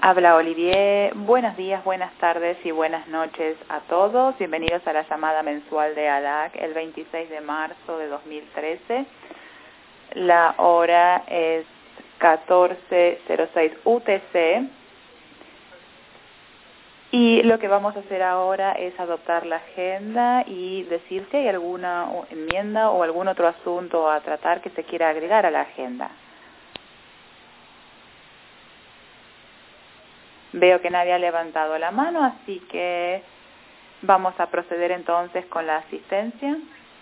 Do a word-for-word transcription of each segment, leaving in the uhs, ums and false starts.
Habla Olivier. Buenos días, buenas tardes y buenas noches a todos. Bienvenidos a la llamada mensual de A L A C el veintiséis de marzo de dos mil trece. La hora es catorce cero seis U T C. Y lo que vamos a hacer ahora es adoptar la agenda y decir si hay alguna enmienda o algún otro asunto a tratar que se quiera agregar a la agenda. Veo que nadie ha levantado la mano, así que vamos a proceder entonces con la asistencia.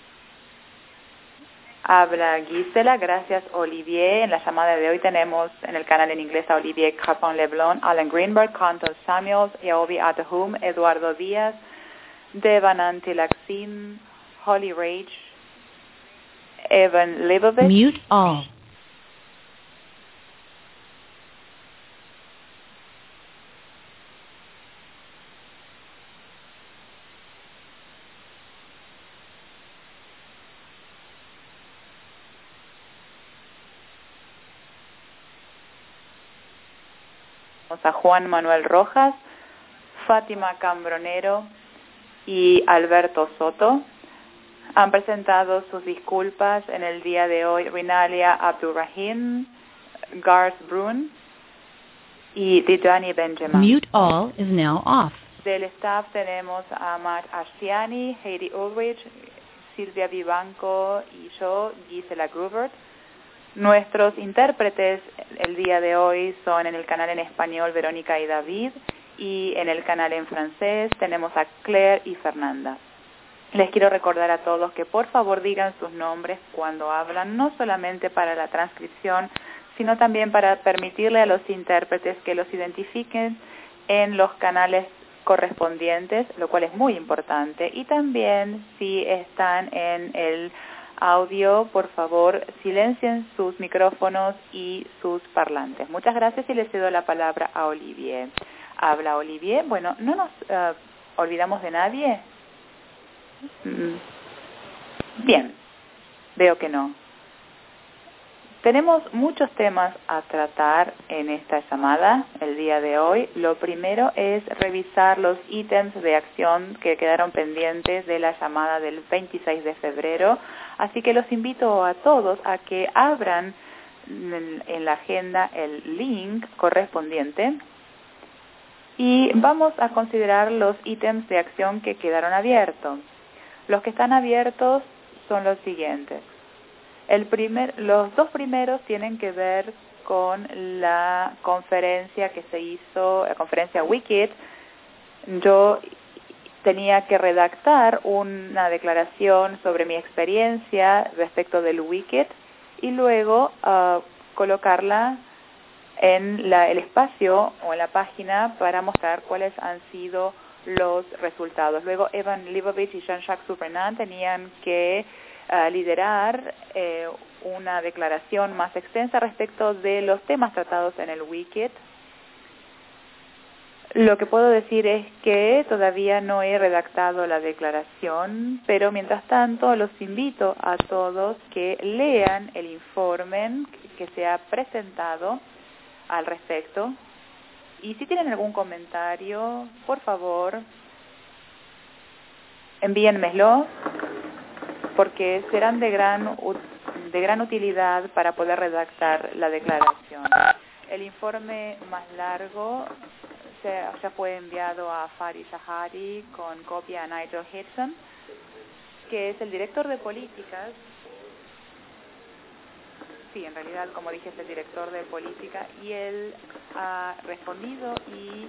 Habla Gisela, gracias Olivier. En la llamada de hoy tenemos en el canal en inglés a Olivier Crapon-Leblon, Alan Greenberg, Canton Samuels, Yaobi Atahum, Eduardo Díaz, Devananti Laxin, Holly Rage, Evan Leibovitz. Mute all. A Juan Manuel Rojas, Fátima Cambronero y Alberto Soto. Han presentado sus disculpas en el día de hoy Rinalia Abdurrahim, Garth Brun y Tijani Benjamin. Mute all is now off. Del staff tenemos a Matt Ashtiani, Heidi Ulrich, Silvia Vivanco y yo, Gisela Grubert. Nuestros intérpretes el día de hoy son en el canal en español Verónica y David, y en el canal en francés tenemos a Claire y Fernanda. Les quiero recordar a todos que por favor digan sus nombres cuando hablan, no solamente para la transcripción, sino también para permitirle a los intérpretes que los identifiquen en los canales correspondientes, lo cual es muy importante, y también si están en el audio, por favor, silencien sus micrófonos y sus parlantes. Muchas gracias y le cedo la palabra a Olivier. Habla Olivier. Bueno, ¿no nos uh, olvidamos de nadie? Mm. Bien, veo que no. Tenemos muchos temas a tratar en esta llamada el día de hoy. Lo primero es revisar los ítems de acción que quedaron pendientes de la llamada del veintiséis de febrero. Así que los invito a todos a que abran en, en la agenda el link correspondiente y vamos a considerar los ítems de acción que quedaron abiertos. Los que están abiertos son los siguientes. El primer, los dos primeros tienen que ver con la conferencia que se hizo, la conferencia Wicked. Yo tenía que redactar una declaración sobre mi experiencia respecto del Wicked y luego uh, colocarla en la, el espacio o en la página para mostrar cuáles han sido los resultados. Luego Evan Leibovitz y Jean-Jacques Souverainan tenían que Uh, liderar eh, una declaración más extensa respecto de los temas tratados en el Wicked. Lo que puedo decir es que todavía no he redactado la declaración, pero mientras tanto los invito a todos que lean el informe que se ha presentado al respecto. Y si tienen algún comentario, por favor, envíenmelo, porque serán de gran, de gran utilidad para poder redactar la declaración. El informe más largo se, ya fue enviado a Fari Shahari con copia a Nigel Hitson, que es el director de políticas. Sí, en realidad, como dije, es el director de política y él ha respondido y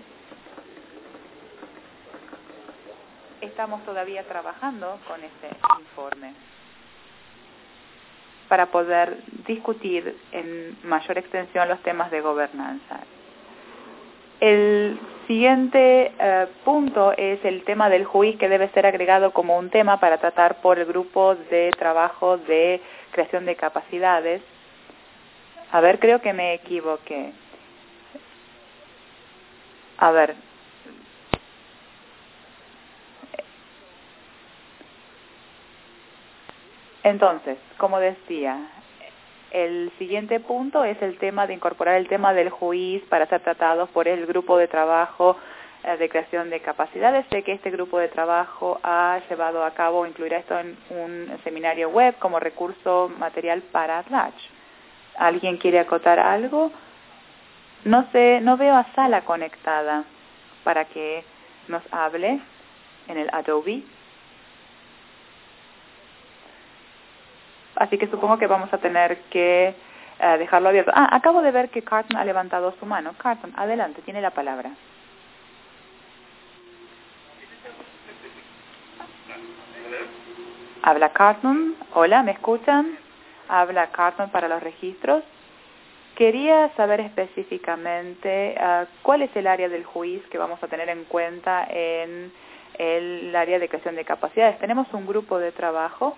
estamos todavía trabajando con este informe para poder discutir en mayor extensión los temas de gobernanza. El siguiente uh, punto es el tema del juiz, que debe ser agregado como un tema para tratar por el grupo de trabajo de creación de capacidades. A ver, creo que me equivoqué. A ver. Entonces, como decía, El siguiente punto es el tema de incorporar el tema del juiz para ser tratados por el grupo de trabajo eh, de creación de capacidades. Sé que este grupo de trabajo ha llevado a cabo, incluirá esto en un seminario web como recurso material para AtLarge. ¿Alguien quiere acotar algo? No sé, no veo a Sala conectada para que nos hable en el Adobe. Así que supongo que vamos a tener que uh, dejarlo abierto. Ah, acabo de ver que Carton ha levantado su mano. Carton, adelante, tiene la palabra. Habla Carton. Hola, ¿me escuchan? Habla Carton para los registros. Quería saber específicamente uh, cuál es el área del juiz que vamos a tener en cuenta en el área de creación de capacidades. Tenemos un grupo de trabajo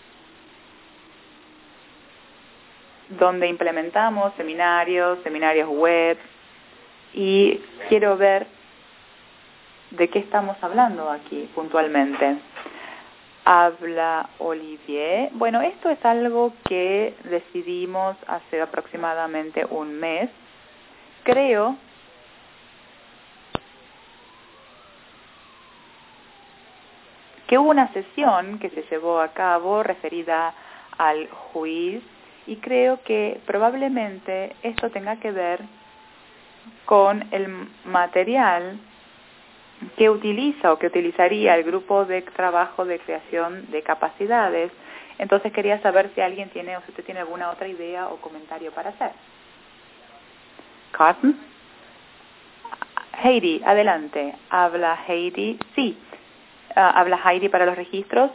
donde implementamos seminarios, seminarios web, y quiero ver de qué estamos hablando aquí puntualmente. Habla Olivier. Bueno, esto es algo que decidimos hace aproximadamente un mes. Creo que hubo una sesión que se llevó a cabo referida al juiz, y creo que probablemente esto tenga que ver con el material que utiliza o que utilizaría el grupo de trabajo de creación de capacidades. Entonces quería saber si alguien tiene o si usted tiene alguna otra idea o comentario para hacer. Carton. Heidi, adelante. Habla Heidi. Sí, uh, habla Heidi para los registros.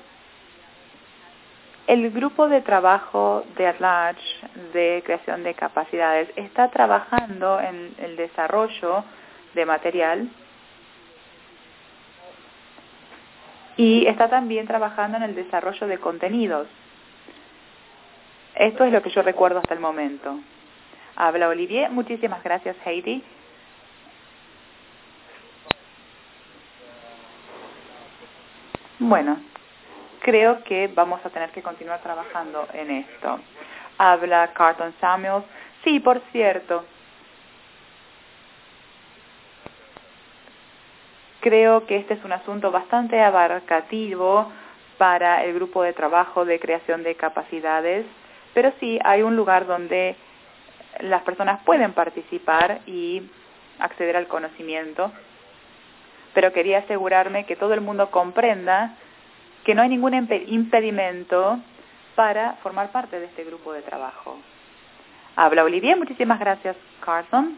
El grupo de trabajo de AtLarge de creación de capacidades está trabajando en el desarrollo de material y está también trabajando en el desarrollo de contenidos. Esto es lo que yo recuerdo hasta el momento. Habla Olivier. Muchísimas gracias, Heidi. Bueno, creo que vamos a tener que continuar trabajando en esto. Habla Carton Samuels. Sí, por cierto. Creo que este es un asunto bastante abarcativo para el grupo de trabajo de creación de capacidades, pero sí hay un lugar donde las personas pueden participar y acceder al conocimiento, pero quería asegurarme que todo el mundo comprenda que no hay ningún impedimento para formar parte de este grupo de trabajo. Habla Olivier. Muchísimas gracias, Carson.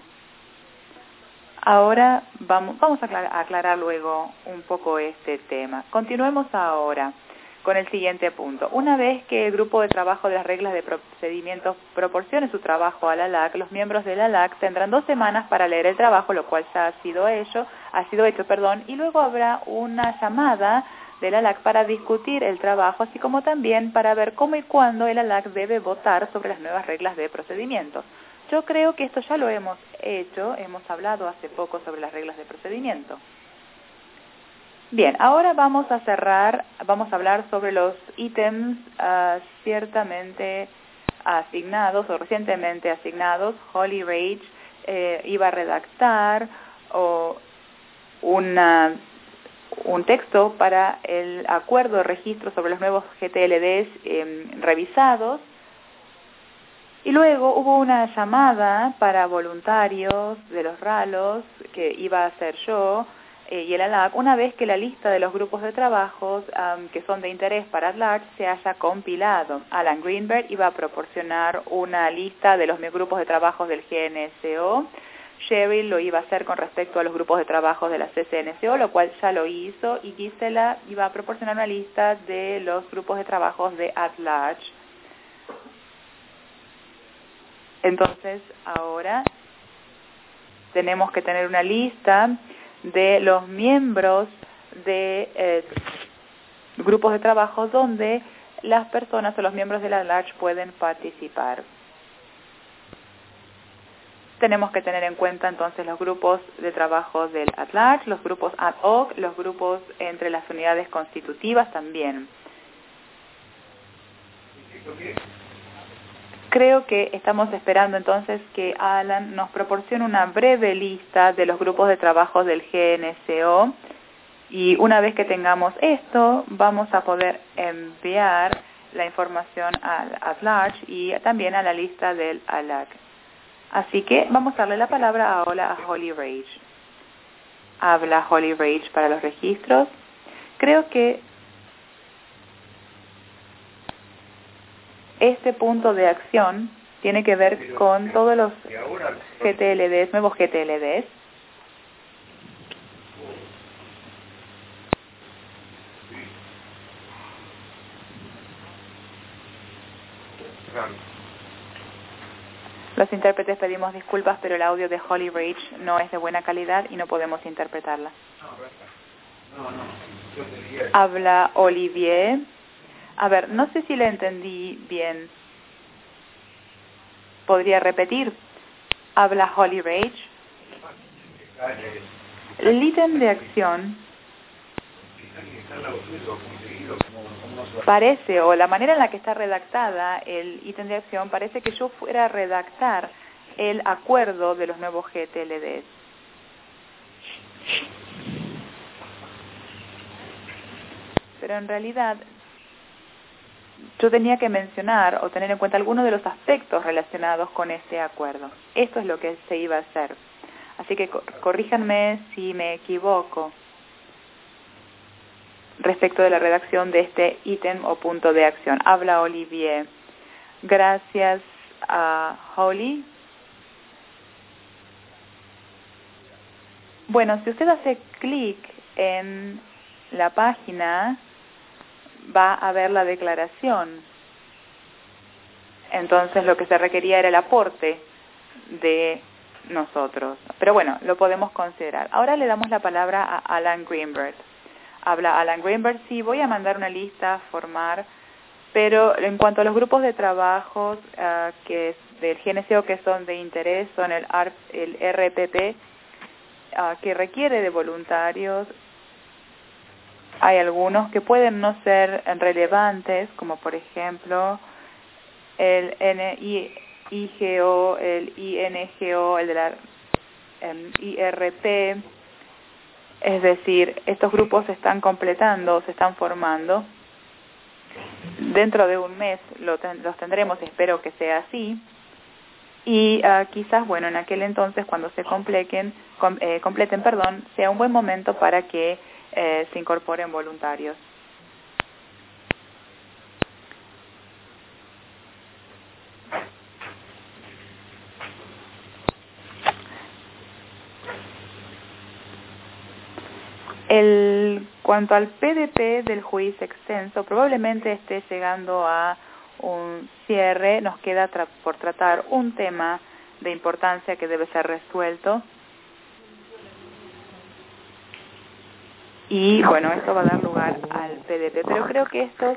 Ahora vamos, vamos a aclarar, a aclarar luego un poco este tema. Continuemos ahora con el siguiente punto. Una vez que el grupo de trabajo de las reglas de procedimientos proporcione su trabajo a la L A C, los miembros de la L A C tendrán dos semanas para leer el trabajo, lo cual ya ha sido hecho, ha sido hecho, perdón, y luego habrá una llamada de la L A C para discutir el trabajo, así como también para ver cómo y cuándo el L A C debe votar sobre las nuevas reglas de procedimientos. Yo creo que esto ya lo hemos hecho, hemos hablado hace poco sobre las reglas de procedimiento. Bien, ahora vamos a cerrar, vamos a hablar sobre los ítems uh, ciertamente asignados o recientemente asignados. Holly Rage eh, iba a redactar o una, un texto para el acuerdo de registro sobre los nuevos G T L Ds eh, revisados. Y luego hubo una llamada para voluntarios de los ralos que iba a hacer yo eh, y el L A C, una vez que la lista de los grupos de trabajos um, que son de interés para AtLarge se haya compilado. Alan Greenberg iba a proporcionar una lista de los grupos de trabajos del G N S O. Cheryl lo iba a hacer con respecto a los grupos de trabajos de la C C N S O, lo cual ya lo hizo, y Gisela iba a proporcionar una lista de los grupos de trabajos de AtLarge. Entonces, ahora tenemos que tener una lista de los miembros de eh, grupos de trabajo donde las personas o los miembros de la AtLarge pueden participar. Tenemos que tener en cuenta entonces los grupos de trabajo del AtLarge, los grupos ad hoc, los grupos entre las unidades constitutivas también. creo que estamos esperando entonces que Alan nos proporcione una breve lista de los grupos de trabajo del G N C O, y una vez que tengamos esto vamos a poder enviar la información al at large y también a la lista del A L A C. Así que vamos a darle la palabra ahora a Holly Rage. Habla Holly Rage para los registros. Creo que este punto de acción tiene que ver con todos los G T L Ds, nuevos G T L Ds. Los intérpretes pedimos disculpas, pero el audio de Holly Rage no es de buena calidad y no podemos interpretarla. Habla Olivier. A ver, no sé si le entendí bien. ¿Podría repetir? Habla Holly Rage. El ítem de acción parece, o la manera en la que está redactada el ítem de acción, parece que yo fuera a redactar el acuerdo de los nuevos G T L Ds. Pero en realidad yo tenía que mencionar o tener en cuenta algunos de los aspectos relacionados con este acuerdo. Esto es lo que se iba a hacer. Así que corríjanme si me equivoco respecto de la redacción de este ítem o punto de acción. Habla Olivier. Gracias a Holly. Bueno, si usted hace clic en la página, va a ver la declaración. Entonces lo que se requería era el aporte de nosotros. Pero bueno, lo podemos considerar. Ahora le damos la palabra a Alan Greenberg. Habla Alan Greenberg. Sí, voy a mandar una lista a formar, pero en cuanto a los grupos de trabajos uh, que del G N C O que son de interés, son el, el R P P, uh, que requiere de voluntarios. Hay algunos que pueden no ser relevantes, como por ejemplo el N I G O, el I N G O, el de la um, I R P. Es decir, estos grupos se están completando, se están formando. Dentro de un mes lo ten, los tendremos, espero que sea así. Y uh, quizás, bueno, en aquel entonces, cuando se completen, com, eh, completen, perdón, sea un buen momento para que eh, se incorporen voluntarios. El, cuanto al P D P del juicio extenso, probablemente esté llegando a un cierre. Nos queda tra por tratar un tema de importancia que debe ser resuelto. Y bueno, esto va a dar lugar al P D P. Pero creo que estos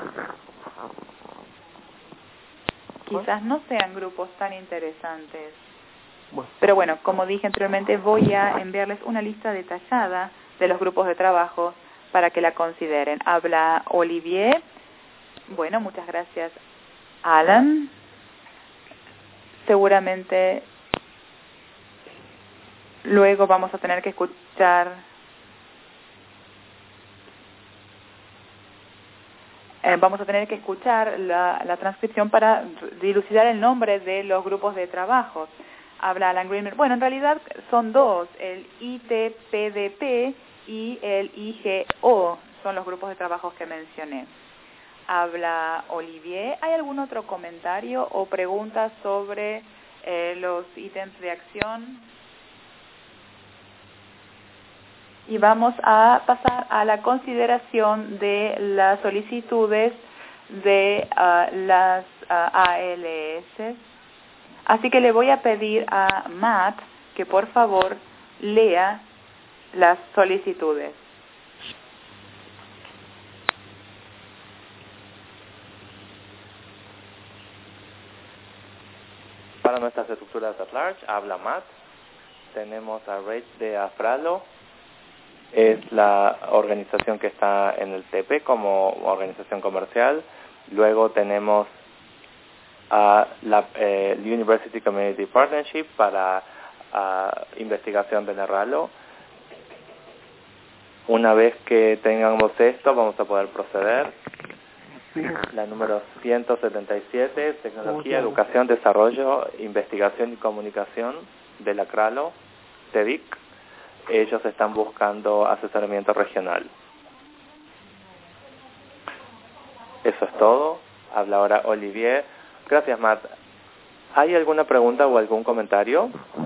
quizás no sean grupos tan interesantes. Pero bueno, como dije anteriormente, voy a enviarles una lista detallada de los grupos de trabajo para que la consideren. Habla Olivier. Bueno, muchas gracias, Alan. Seguramente luego vamos a tener que escuchar eh, vamos a tener que escuchar la, la transcripción para dilucidar el nombre de los grupos de trabajo. Habla Alan Greenberg. Bueno, en realidad son dos, el I T P D P y el I G O, son los grupos de trabajo que mencioné. Habla Olivier. ¿Hay algún otro comentario o pregunta sobre eh, los ítems de acción? Y vamos a pasar a la consideración de las solicitudes de uh, las uh, A L S. Así que le voy a pedir a Matt que por favor lea las solicitudes. Para nuestras estructuras at large, habla Matt. Tenemos a Rage de Afralo. Es la organización que está en el T P como organización comercial. Luego tenemos a la eh, University Community Partnership para uh, investigación de Nerralo. Una vez que tengamos esto, vamos a poder proceder. La número ciento setenta y siete, Tecnología, Educación, Desarrollo, Investigación y Comunicación de la CRALO, T E D I C. Ellos están buscando asesoramiento regional. Eso es todo. Habla ahora Olivier. Gracias, Matt. ¿Hay alguna pregunta o algún comentario?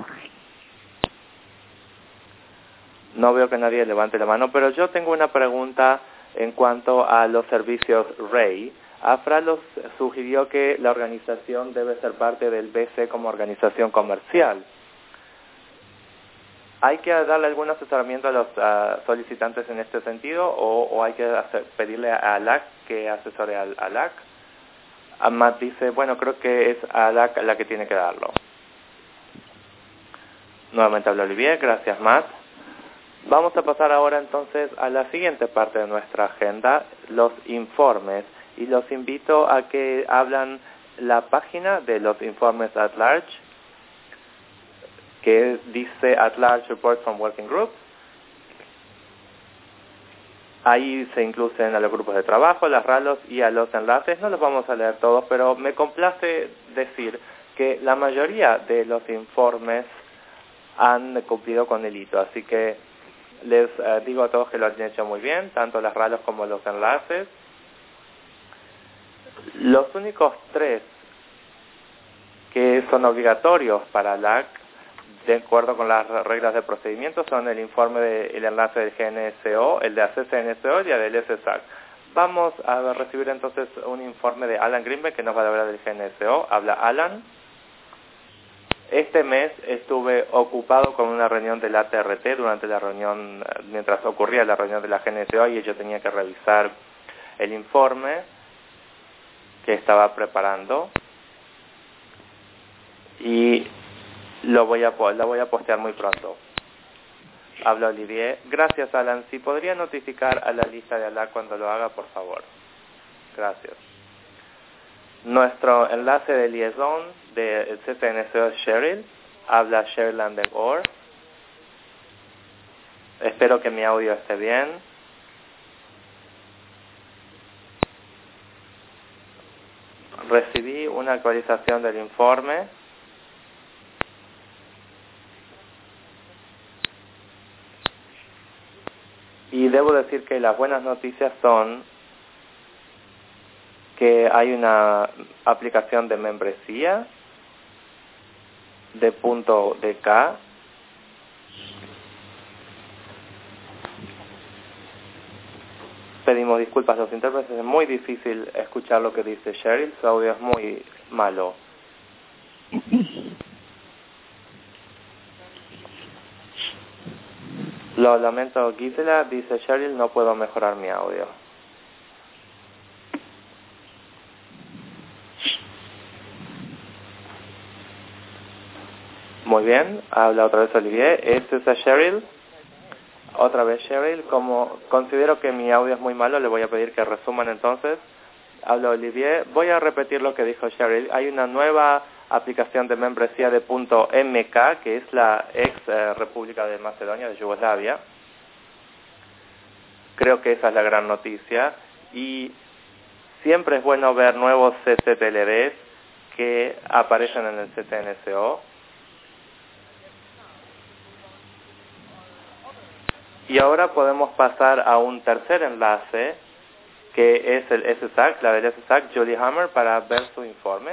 No veo que nadie levante la mano, pero yo tengo una pregunta en cuanto a los servicios R E I. AFRA sugirió que la organización debe ser parte del B C como organización comercial. ¿Hay que darle algún asesoramiento a los uh, solicitantes en este sentido o, o hay que hacer, pedirle a ALAC que asesore al ALAC? Matt dice, bueno, creo que es ALAC la que tiene que darlo. Nuevamente habla Olivier, gracias Matt. Vamos a pasar ahora entonces a la siguiente parte de nuestra agenda, los informes. Y los invito a que hablan la página de los informes at large, que dice At Large Reports from Working Groups. Ahí se incluyen a los grupos de trabajo, las RALOS y a los enlaces. No los vamos a leer todos, pero me complace decir que la mayoría de los informes han cumplido con el hito. Así que les uh, digo a todos que lo han hecho muy bien, tanto las RALOS como los enlaces. Los únicos tres que son obligatorios para la A C, de acuerdo con las reglas de procedimiento, son el informe del enlace del G N S O, el de A C C N S O y el del S S A C. Vamos a recibir entonces un informe de Alan Greenberg que nos va a hablar del G N S O. Habla Alan. Este mes estuve ocupado con una reunión del A T R T durante la reunión, mientras ocurría la reunión de la G N S O, y yo tenía que revisar el informe que estaba preparando y lo voy a lo voy a postear muy pronto. Habla Olivier. Gracias, Alan. Si podría notificar a la lista de ALAC cuando lo haga, por favor. Gracias. Nuestro enlace de liaison del C C N S O es Cheryl. Habla Cheryl Landen-Orr. Espero que mi audio esté bien. Recibí una actualización del informe. Y debo decir que las buenas noticias son que hay una aplicación de membresía de punto D K. Pedimos disculpas a los intérpretes, es muy difícil escuchar lo que dice Cheryl, su audio es muy malo. Lo lamento, Gisela, dice Cheryl, no puedo mejorar mi audio. Muy bien, habla otra vez Olivier. ¿Este es a Cheryl? Otra vez Cheryl. Como considero que mi audio es muy malo, le voy a pedir que resuman entonces. Habla Olivier. Voy a repetir lo que dijo Cheryl. Hay una nueva aplicación de membresía de punto M K, que es la ex eh, República de Macedonia, de Yugoslavia. Creo que esa es la gran noticia. Y siempre es bueno ver nuevos C C T L Ds que aparecen en el C C N S O. Y ahora podemos pasar a un tercer enlace, que es el S S A C, la del S S A C, Julie Hammer, para ver su informe.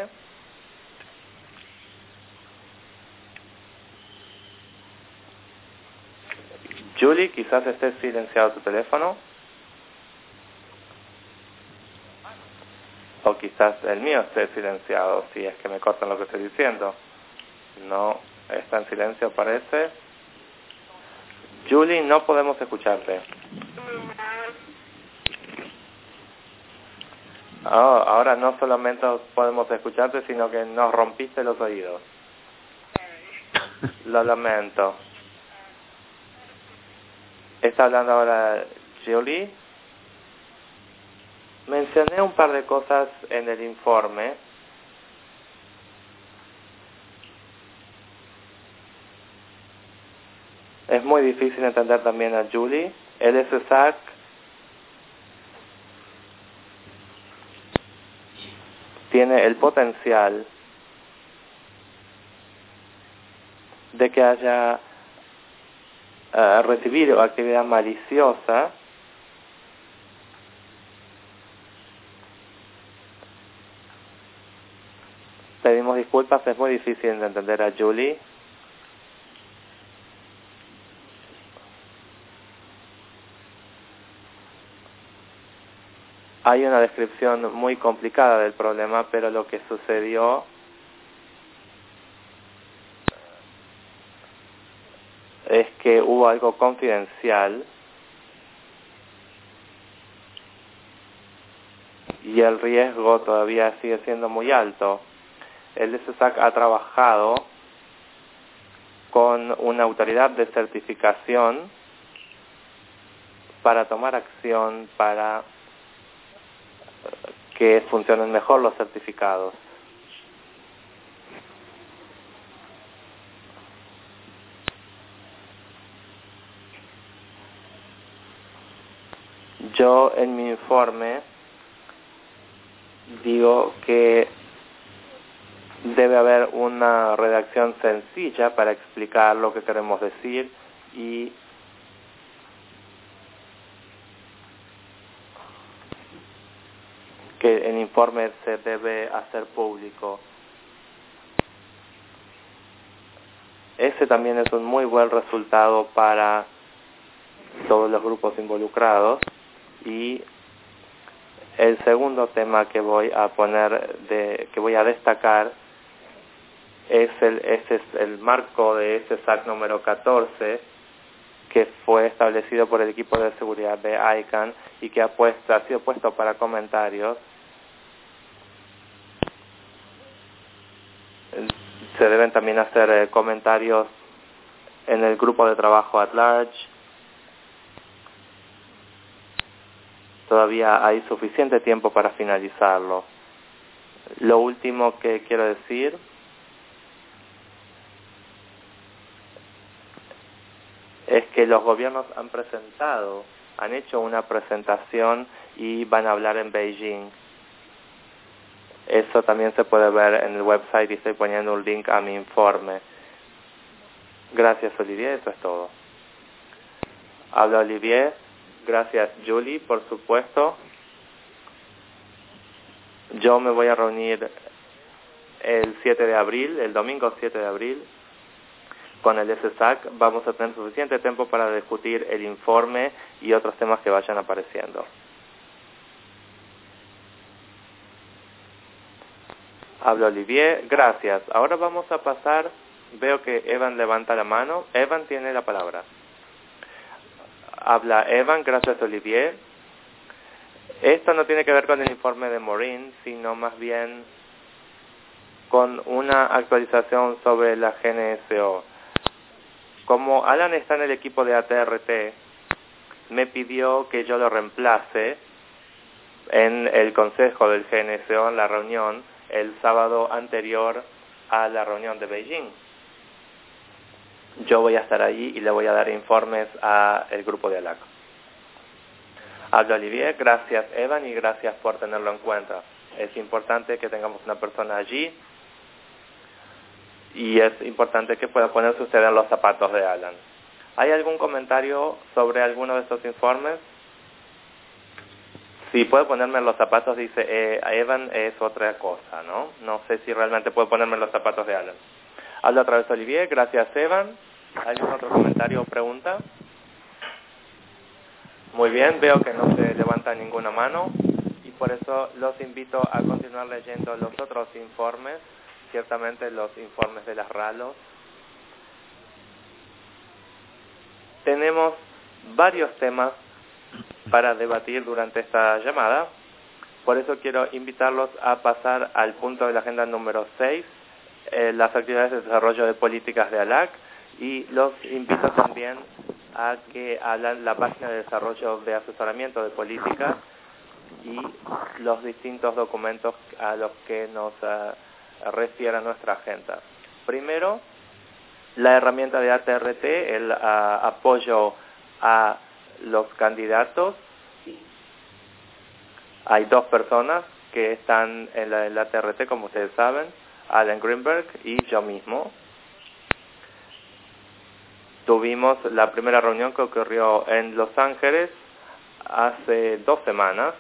Julie, quizás esté silenciado tu teléfono. O quizás el mío esté silenciado, si es que me cortan lo que estoy diciendo. No, está en silencio, parece. Julie, no podemos escucharte. Oh, ahora no solamente podemos escucharte, sino que nos rompiste los oídos. Lo lamento. ¿Está hablando ahora Julie? Mencioné un par de cosas en el informe Es muy difícil entender también a Julie. El S S A C tiene el potencial de que haya uh, recibido actividad maliciosa Pedimos disculpas, es muy difícil de entender a Julie. Hay una descripción muy complicada del problema, pero lo que sucedió es que hubo algo confidencial y el riesgo todavía sigue siendo muy alto. El S S A C ha trabajado con una autoridad de certificación para tomar acción para que funcionen mejor los certificados. Yo en mi informe digo que debe haber una redacción sencilla para explicar lo que queremos decir y que el informe se debe hacer público. Ese también es un muy buen resultado para todos los grupos involucrados. Y el segundo tema que voy a poner, de, que voy a destacar, es el, ese es el marco de S S A C número catorce, que fue establecido por el equipo de seguridad de I C A N y que ha, puesto, ha sido puesto para comentarios. Se deben también hacer eh, comentarios en el grupo de trabajo at large. Todavía hay suficiente tiempo para finalizarlo. Lo último que quiero decir es que los gobiernos han presentado, han hecho una presentación y van a hablar en Beijing. Eso también se puede ver en el website y estoy poniendo un link a mi informe. Gracias, Olivier, eso es todo. Habla Olivier. Gracias, Julie, por supuesto. Yo me voy a reunir el siete de abril, el domingo siete de abril, con el S S A C. Vamos a tener suficiente tiempo para discutir el informe y otros temas que vayan apareciendo. Habla Olivier, gracias. Ahora vamos a pasar, veo que Evan levanta la mano. Evan tiene la palabra. Habla Evan, gracias Olivier. Esto no tiene que ver con el informe de Maureen, sino más bien con una actualización sobre la G N S O. Como Alan está en el equipo de A T R T, me pidió que yo lo reemplace en el consejo del G N S O, en la reunión, el sábado anterior a la reunión de Beijing. Yo voy a estar allí y le voy a dar informes al grupo de ALAC. Habla Olivier, gracias Evan y gracias por tenerlo en cuenta. Es importante que tengamos una persona allí y es importante que pueda ponerse usted en los zapatos de Alan. ¿Hay algún comentario sobre alguno de estos informes? Si puede ponerme en los zapatos, dice eh, Evan es otra cosa, ¿no? No sé si realmente puedo ponerme en los zapatos de Alan. Habla otra vez Olivier, gracias Evan. ¿Algún otro comentario o pregunta? Muy bien, veo que no se levanta ninguna mano y por eso los invito a continuar leyendo los otros informes, ciertamente los informes de las RALOS. Tenemos varios temas para debatir durante esta llamada, por eso quiero invitarlos a pasar al punto de la agenda número seis, eh, las actividades de desarrollo de políticas de ALAC, y los invito también a que hablan la página de desarrollo de asesoramiento de políticas y los distintos documentos a los que nos uh, refiere nuestra agenda. Primero, la herramienta de A T R T, el uh, apoyo a los candidatos. Hay dos personas que están en la, en la A T R T, como ustedes saben, Alan Greenberg y yo mismo. Tuvimos la primera reunión que ocurrió en Los Ángeles hace dos semanas,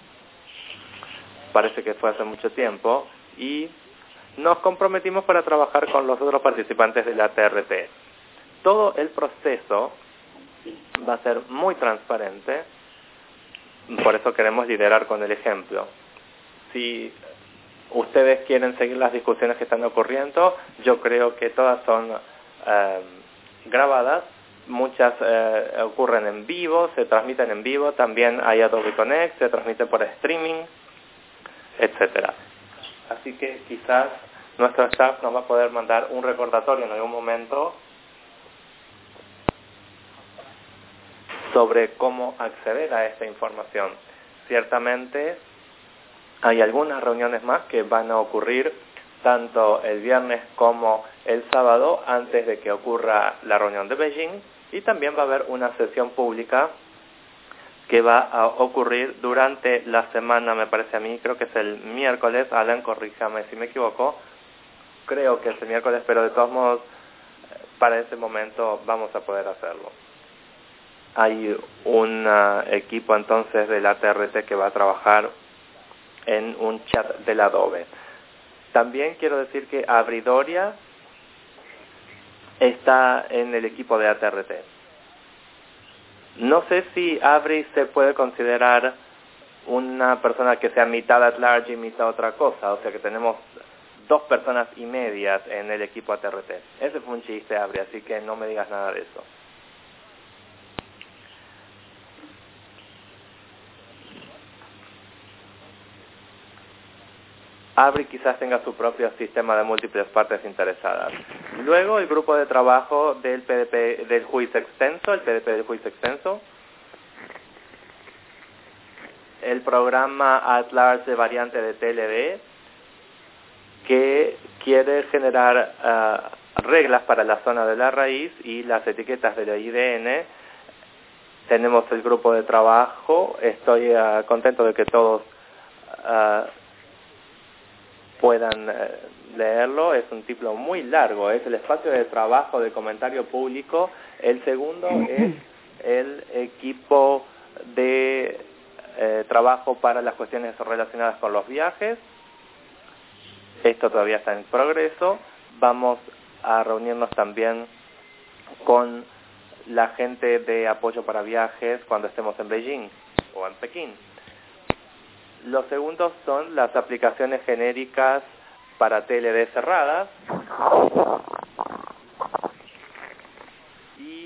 parece que fue hace mucho tiempo, y nos comprometimos para trabajar con los otros participantes de la A T R T. Todo el proceso va a ser muy transparente, por eso queremos liderar con el ejemplo. Si ustedes quieren seguir las discusiones que están ocurriendo, yo creo que todas son eh, grabadas, muchas eh, ocurren en vivo, se transmiten en vivo, también hay Adobe Connect, se transmite por streaming, etcétera. Así que quizás nuestro staff nos va a poder mandar un recordatorio en algún momento sobre cómo acceder a esta información. Ciertamente hay algunas reuniones más que van a ocurrir tanto el viernes como el sábado antes de que ocurra la reunión de Beijing, y también va a haber una sesión pública que va a ocurrir durante la semana, me parece a mí, creo que es el miércoles. Alan, corríjame si me equivoco, creo que es el miércoles, pero de todos modos para ese momento vamos a poder hacerlo. Hay un uh, equipo entonces de la A T R T que va a trabajar en un chat del Adobe. También quiero decir que Abridoria está en el equipo de A T R T. No sé si Abri se puede considerar una persona que sea mitad at large y mitad otra cosa, o sea que tenemos dos personas y medias en el equipo A T R T. Ese fue un chiste, Abri, así que no me digas nada de eso. Abri quizás tenga su propio sistema de múltiples partes interesadas. Luego el grupo de trabajo del P D P del juicio extenso, el P D P del juicio extenso, el programa at large de variante de T L D, que quiere generar uh, reglas para la zona de la raíz y las etiquetas de la I D N. Tenemos el grupo de trabajo, estoy uh, contento de que todos uh, puedan eh, leerlo. Es un título muy largo, es el espacio de trabajo de comentario público. El segundo es el equipo de eh, trabajo para las cuestiones relacionadas con los viajes. Esto todavía está en progreso. Vamos a reunirnos también con la gente de apoyo para viajes cuando estemos en Beijing o en Pekín. Los segundos son las aplicaciones genéricas para T L D cerradas. Y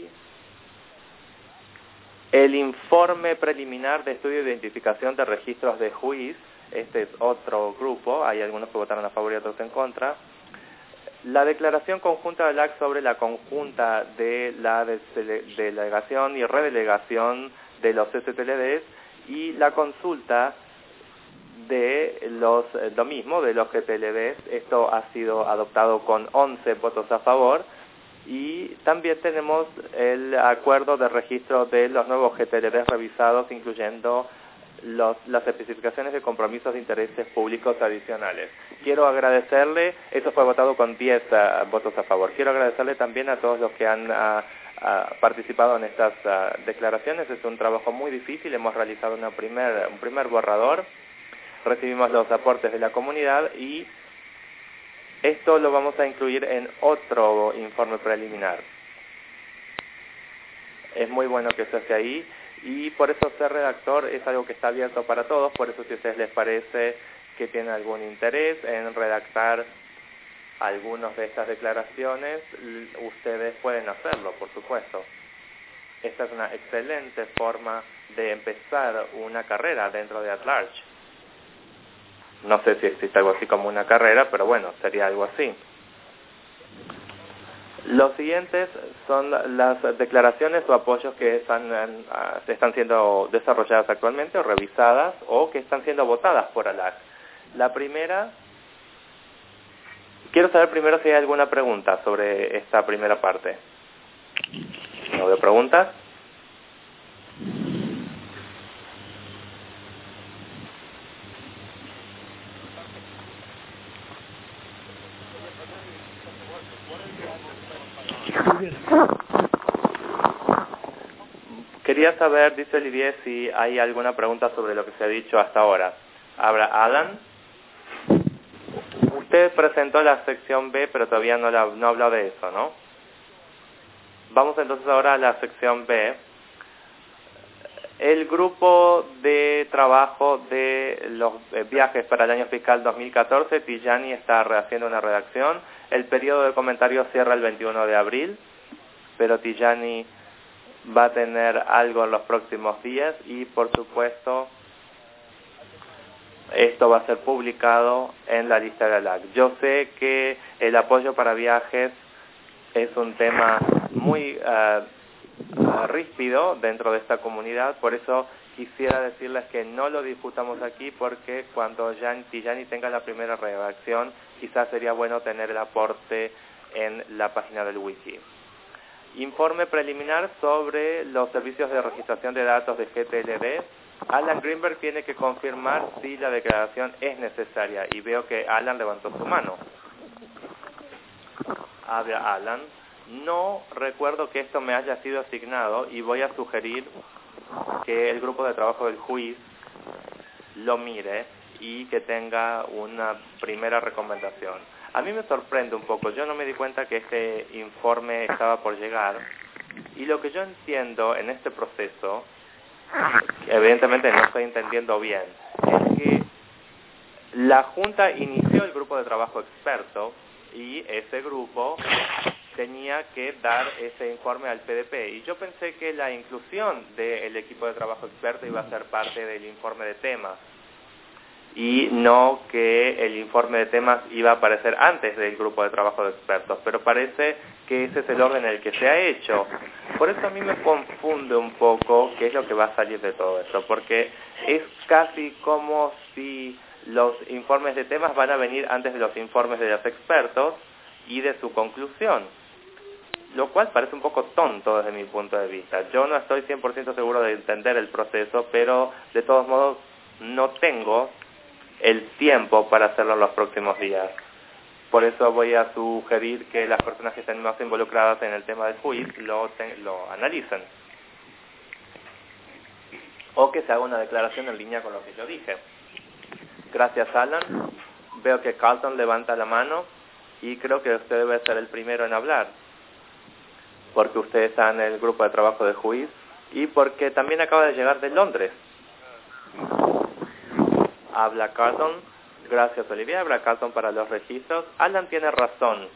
el informe preliminar de estudio de identificación de registros de juiz. Este es otro grupo, hay algunos que votaron a favor y otros en contra. La declaración conjunta del A C sobre la conjunta de la delegación y redelegación de los S T L Ds y la consulta de los, lo mismo, de los G T L Ds. Esto ha sido adoptado con once votos a favor. Y también tenemos el acuerdo de registro de los nuevos G T L Ds revisados, incluyendo los, las especificaciones de compromisos de intereses públicos adicionales. Quiero agradecerle, eso fue votado con diez uh, votos a favor. Quiero agradecerle también a todos los que han uh, uh, participado en estas uh, declaraciones. Es un trabajo muy difícil, hemos realizado una primer, un primer borrador. Recibimos los aportes de la comunidad y esto lo vamos a incluir en otro informe preliminar. Es muy bueno que eso esté ahí y por eso ser redactor es algo que está abierto para todos. Por eso, si a ustedes les parece que tienen algún interés en redactar algunas de estas declaraciones, ustedes pueden hacerlo, por supuesto. Esta es una excelente forma de empezar una carrera dentro de At Large. No sé si existe algo así como una carrera, pero bueno, sería algo así. Los siguientes son las declaraciones o apoyos que están, uh, están siendo desarrolladas actualmente o revisadas o que están siendo votadas por A L A C. La primera, quiero saber primero si hay alguna pregunta sobre esta primera parte. ¿No veo preguntas? Quería saber, dice Olivier, si hay alguna pregunta sobre lo que se ha dicho hasta ahora. Habla Alan. Usted presentó la sección B, pero todavía no, la, no habló de eso, ¿no? Vamos entonces ahora a la sección B. El grupo de trabajo de los viajes para el año fiscal dos mil catorce, Tijani está haciendo una redacción. El periodo de comentarios cierra el veintiuno de abril, pero Tijani va a tener algo en los próximos días y, por supuesto, esto va a ser publicado en la lista de la A L A C. Yo sé que el apoyo para viajes es un tema muy uh, uh, ríspido dentro de esta comunidad, por eso quisiera decirles que no lo discutamos aquí, porque cuando Tijani tenga la primera redacción, quizás sería bueno tener el aporte en la página del wiki. Informe preliminar sobre los servicios de registración de datos de G T L D. Alan Greenberg tiene que confirmar si la declaración es necesaria, y veo que Alan levantó su mano. Habla Alan. No recuerdo que esto me haya sido asignado y voy a sugerir que el grupo de trabajo del juiz lo mire y que tenga una primera recomendación. A mí me sorprende un poco, yo no me di cuenta que este informe estaba por llegar, y lo que yo entiendo en este proceso, evidentemente no estoy entendiendo bien, es que la Junta inició el grupo de trabajo experto y ese grupo tenía que dar ese informe al P D P, y yo pensé que la inclusión del equipo de trabajo experto iba a ser parte del informe de temas, y no que el informe de temas iba a aparecer antes del grupo de trabajo de expertos, pero parece que ese es el orden en el que se ha hecho. Por eso a mí me confunde un poco qué es lo que va a salir de todo esto, porque es casi como si los informes de temas van a venir antes de los informes de los expertos y de su conclusión, lo cual parece un poco tonto desde mi punto de vista. Yo no estoy cien por ciento seguro de entender el proceso, pero de todos modos no tengo el tiempo para hacerlo en los próximos días. Por eso voy a sugerir que las personas que estén más involucradas en el tema del quiz lo, ten, lo analicen. O que se haga una declaración en línea con lo que yo dije. Gracias, Alan. Veo que Carlton levanta la mano y creo que usted debe ser el primero en hablar, porque usted está en el grupo de trabajo de juiz y porque también acaba de llegar de Londres. Habla Carlton. Gracias, Olivia. Habla Carlton para los registros. Alan tiene razón.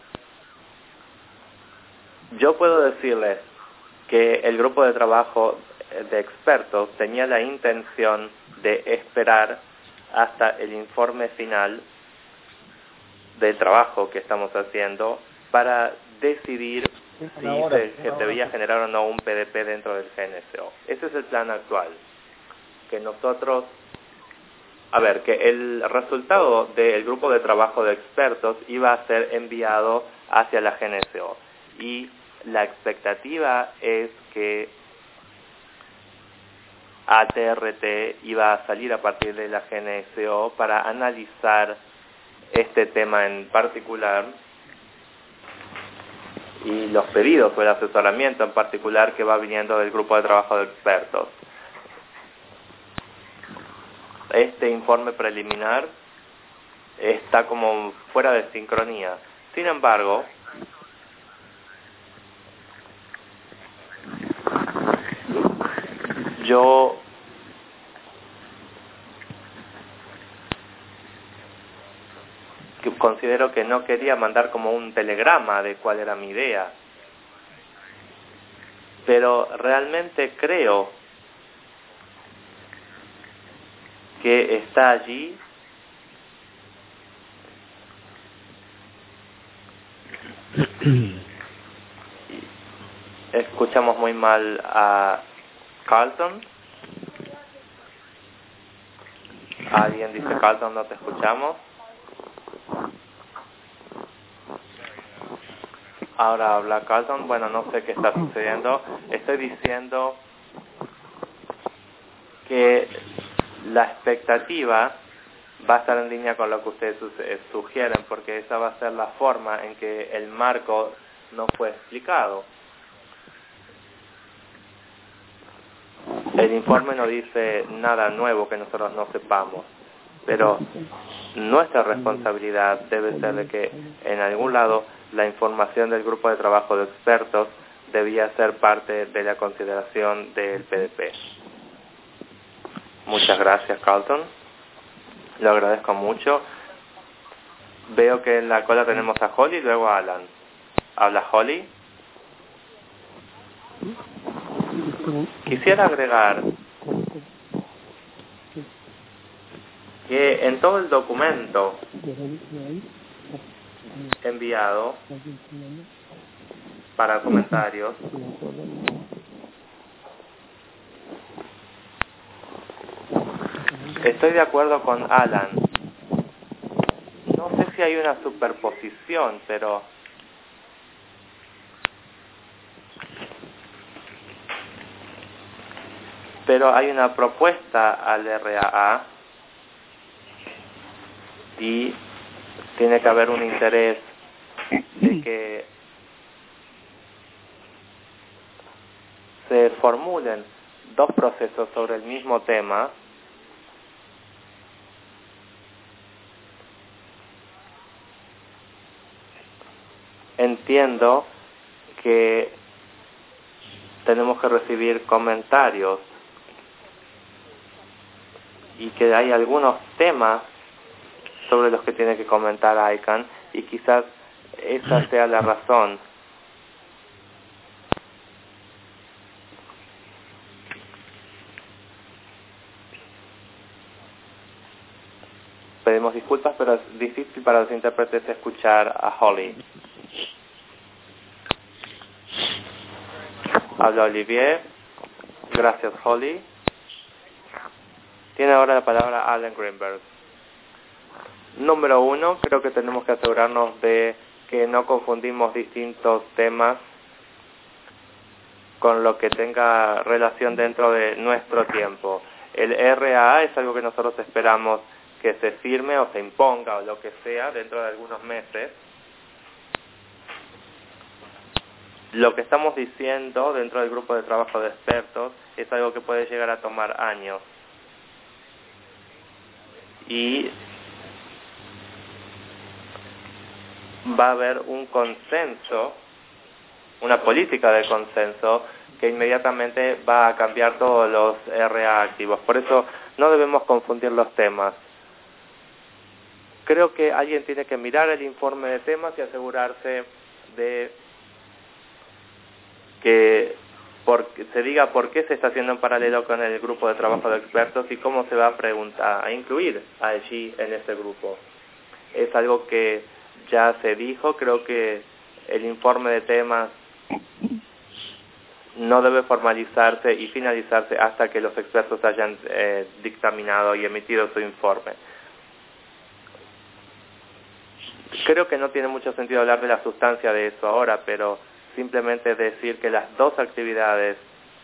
Yo puedo decirles que el grupo de trabajo de expertos tenía la intención de esperar hasta el informe final del trabajo que estamos haciendo para decidir si se debía generar o no un P D P dentro del G N S O. Ese es el plan actual. Que nosotros... A ver, que el resultado del grupo de trabajo de expertos iba a ser enviado hacia la G N S O. Y la expectativa es que A T R T iba a salir a partir de la G N S O para analizar este tema en particular y los pedidos o el asesoramiento en particular que va viniendo del grupo de trabajo de expertos. Este informe preliminar está como fuera de sincronía. Sin embargo, yo considero que no quería mandar como un telegrama de cuál era mi idea, pero realmente creo que está allí escuchamos muy mal a Carlton. Alguien dice Carlton, no te escuchamos. Ahora habla Carlton. Bueno, no sé qué está sucediendo. Estoy diciendo que la expectativa va a estar en línea con lo que ustedes sugieren, porque esa va a ser la forma en que el marco no fue explicado. El informe no dice nada nuevo que nosotros no sepamos, pero nuestra responsabilidad debe ser de que en algún lado la información del grupo de trabajo de expertos debía ser parte de la consideración del P D P. Muchas gracias, Carlton. Lo agradezco mucho. Veo que en la cola tenemos a Holly y luego a Alan. ¿Habla Holly? Quisiera agregar que en todo el documento enviado para comentarios estoy de acuerdo con Alan. No sé si hay una superposición, pero pero hay una propuesta al R A A y tiene que haber un interés de que se formulen dos procesos sobre el mismo tema entiendo que tenemos que recibir comentarios y que hay algunos temas sobre los que tiene que comentar I C A N y quizás esa sea la razón. Pedimos disculpas, pero es difícil para los intérpretes escuchar a Holly. Habla Olivier. Gracias, Holly. Tiene ahora la palabra Alan Greenberg. Número uno, creo que tenemos que asegurarnos de que no confundimos distintos temas con lo que tenga relación dentro de nuestro tiempo. El R A A es algo que nosotros esperamos que se firme o se imponga o lo que sea dentro de algunos meses. Lo que estamos diciendo dentro del grupo de trabajo de expertos es algo que puede llegar a tomar años. Y va a haber un consenso, una política de consenso que inmediatamente va a cambiar todos los R A A activos. Por eso no debemos confundir los temas. Creo que alguien tiene que mirar el informe de temas y asegurarse de que por, se diga por qué se está haciendo en paralelo con el grupo de trabajo de expertos y cómo se va a preguntar, a incluir allí en ese grupo. Es algo que ya se dijo. Creo que el informe de temas no debe formalizarse y finalizarse hasta que los expertos hayan eh, dictaminado y emitido su informe. Creo que no tiene mucho sentido hablar de la sustancia de eso ahora, pero simplemente decir que las dos actividades,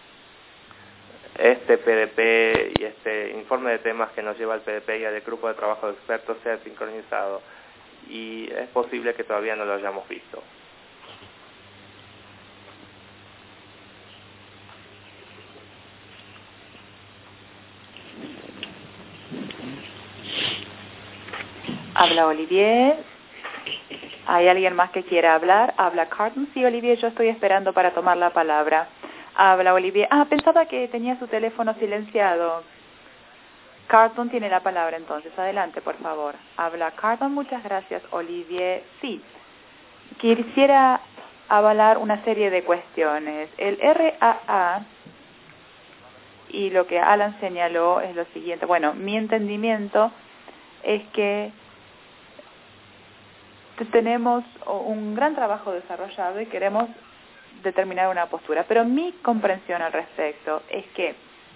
este P D P y este informe de temas que nos lleva al P D P y al grupo de trabajo de expertos, sea sincronizado. Y es posible que todavía no lo hayamos visto. Habla Olivier. ¿Hay alguien más que quiera hablar? Habla Carlton. Sí, Olivier, yo estoy esperando para tomar la palabra. Habla Olivier. Ah, pensaba que tenía su teléfono silenciado. Carlton tiene la palabra entonces. Adelante, por favor. Habla Carlton. Muchas gracias, Olivier. Sí, quisiera avalar una serie de cuestiones. El R A A y lo que Alan señaló es lo siguiente. Bueno, mi entendimiento es que tenemos un gran trabajo desarrollado y queremos determinar una postura, pero mi comprensión al respecto es que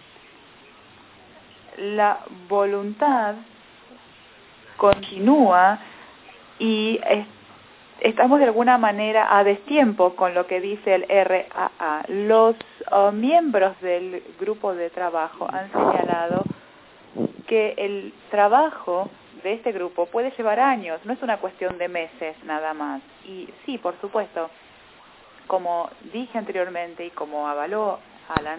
la voluntad continúa y es, estamos de alguna manera a destiempo con lo que dice el R A A. Los uh, miembros del grupo de trabajo han señalado que el trabajo de este grupo puede llevar años, no es una cuestión de meses nada más. Y sí, por supuesto, como dije anteriormente y como avaló Alan,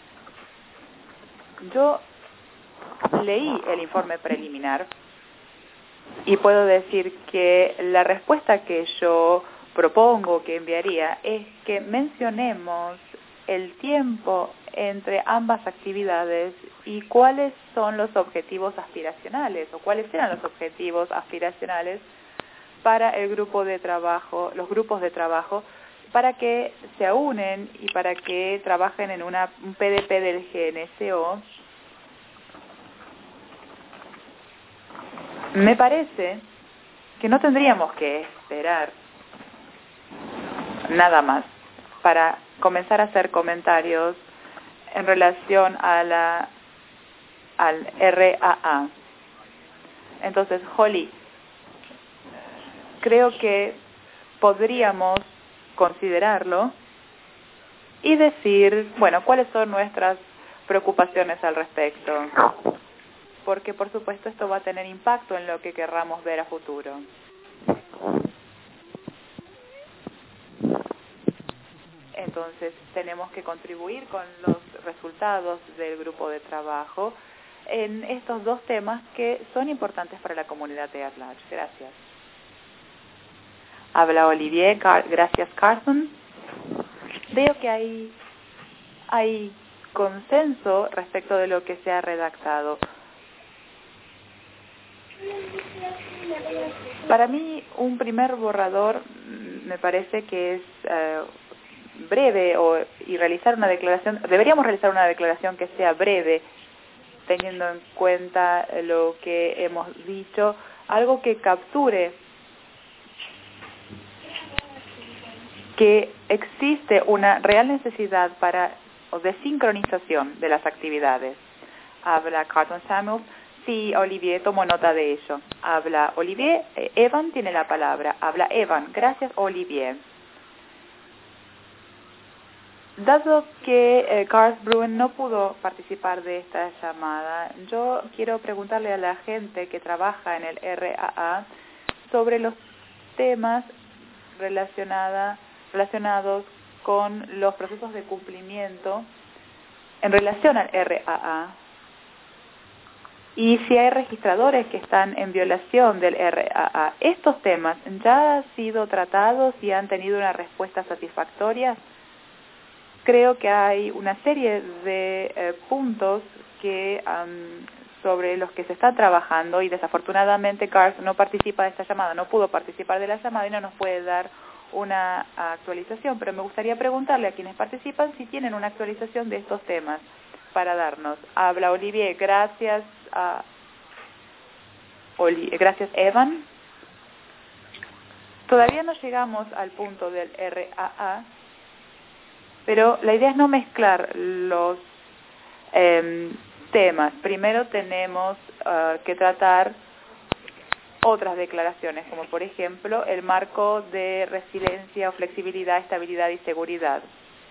yo leí el informe preliminar y puedo decir que la respuesta que yo propongo, que enviaría, es que mencionemos el tiempo entre ambas actividades y cuáles son los objetivos aspiracionales o cuáles eran los objetivos aspiracionales para el grupo de trabajo, los grupos de trabajo, para que se unen y para que trabajen en una, un P D P del G N S O. Me parece que no tendríamos que esperar nada más para comenzar a hacer comentarios en relación a la al R A A. Entonces, Holly, creo que podríamos considerarlo y decir, bueno, cuáles son nuestras preocupaciones al respecto, porque por supuesto esto va a tener impacto en lo que querramos ver a futuro. Entonces tenemos que contribuir con los resultados del grupo de trabajo en estos dos temas que son importantes para la comunidad de at-large. Gracias. Habla Olivier. Car- Gracias, Carson. Veo que hay, hay consenso respecto de lo que se ha redactado. Para mí, un primer borrador me parece que es uh, breve o, y realizar una declaración, deberíamos realizar una declaración que sea breve, teniendo en cuenta lo que hemos dicho, algo que capture que existe una real necesidad para o de sincronización de las actividades. Habla Carlton Samuels. Sí, Olivier, tomo nota de ello. Habla Olivier. Eh, Evan tiene la palabra. Habla Evan. Gracias, Olivier. Dado que eh, Garth Bruen no pudo participar de esta llamada, yo quiero preguntarle a la gente que trabaja en el R A A sobre los temas relacionada, relacionados con los procesos de cumplimiento en relación al R A A y si hay registradores que están en violación del R A A. ¿Estos temas ya han sido tratados y han tenido una respuesta satisfactoria? Creo que hay una serie de eh, puntos que um, sobre los que se está trabajando y desafortunadamente Garth no participa de esta llamada, no pudo participar de la llamada y no nos puede dar una actualización, pero me gustaría preguntarle a quienes participan si tienen una actualización de estos temas para darnos. Habla Olivier. Gracias a Oli, gracias Evan. Todavía no llegamos al punto del R A A, pero la idea es no mezclar los eh, temas. Primero tenemos uh, que tratar otras declaraciones, como por ejemplo el marco de resiliencia o flexibilidad, estabilidad y seguridad.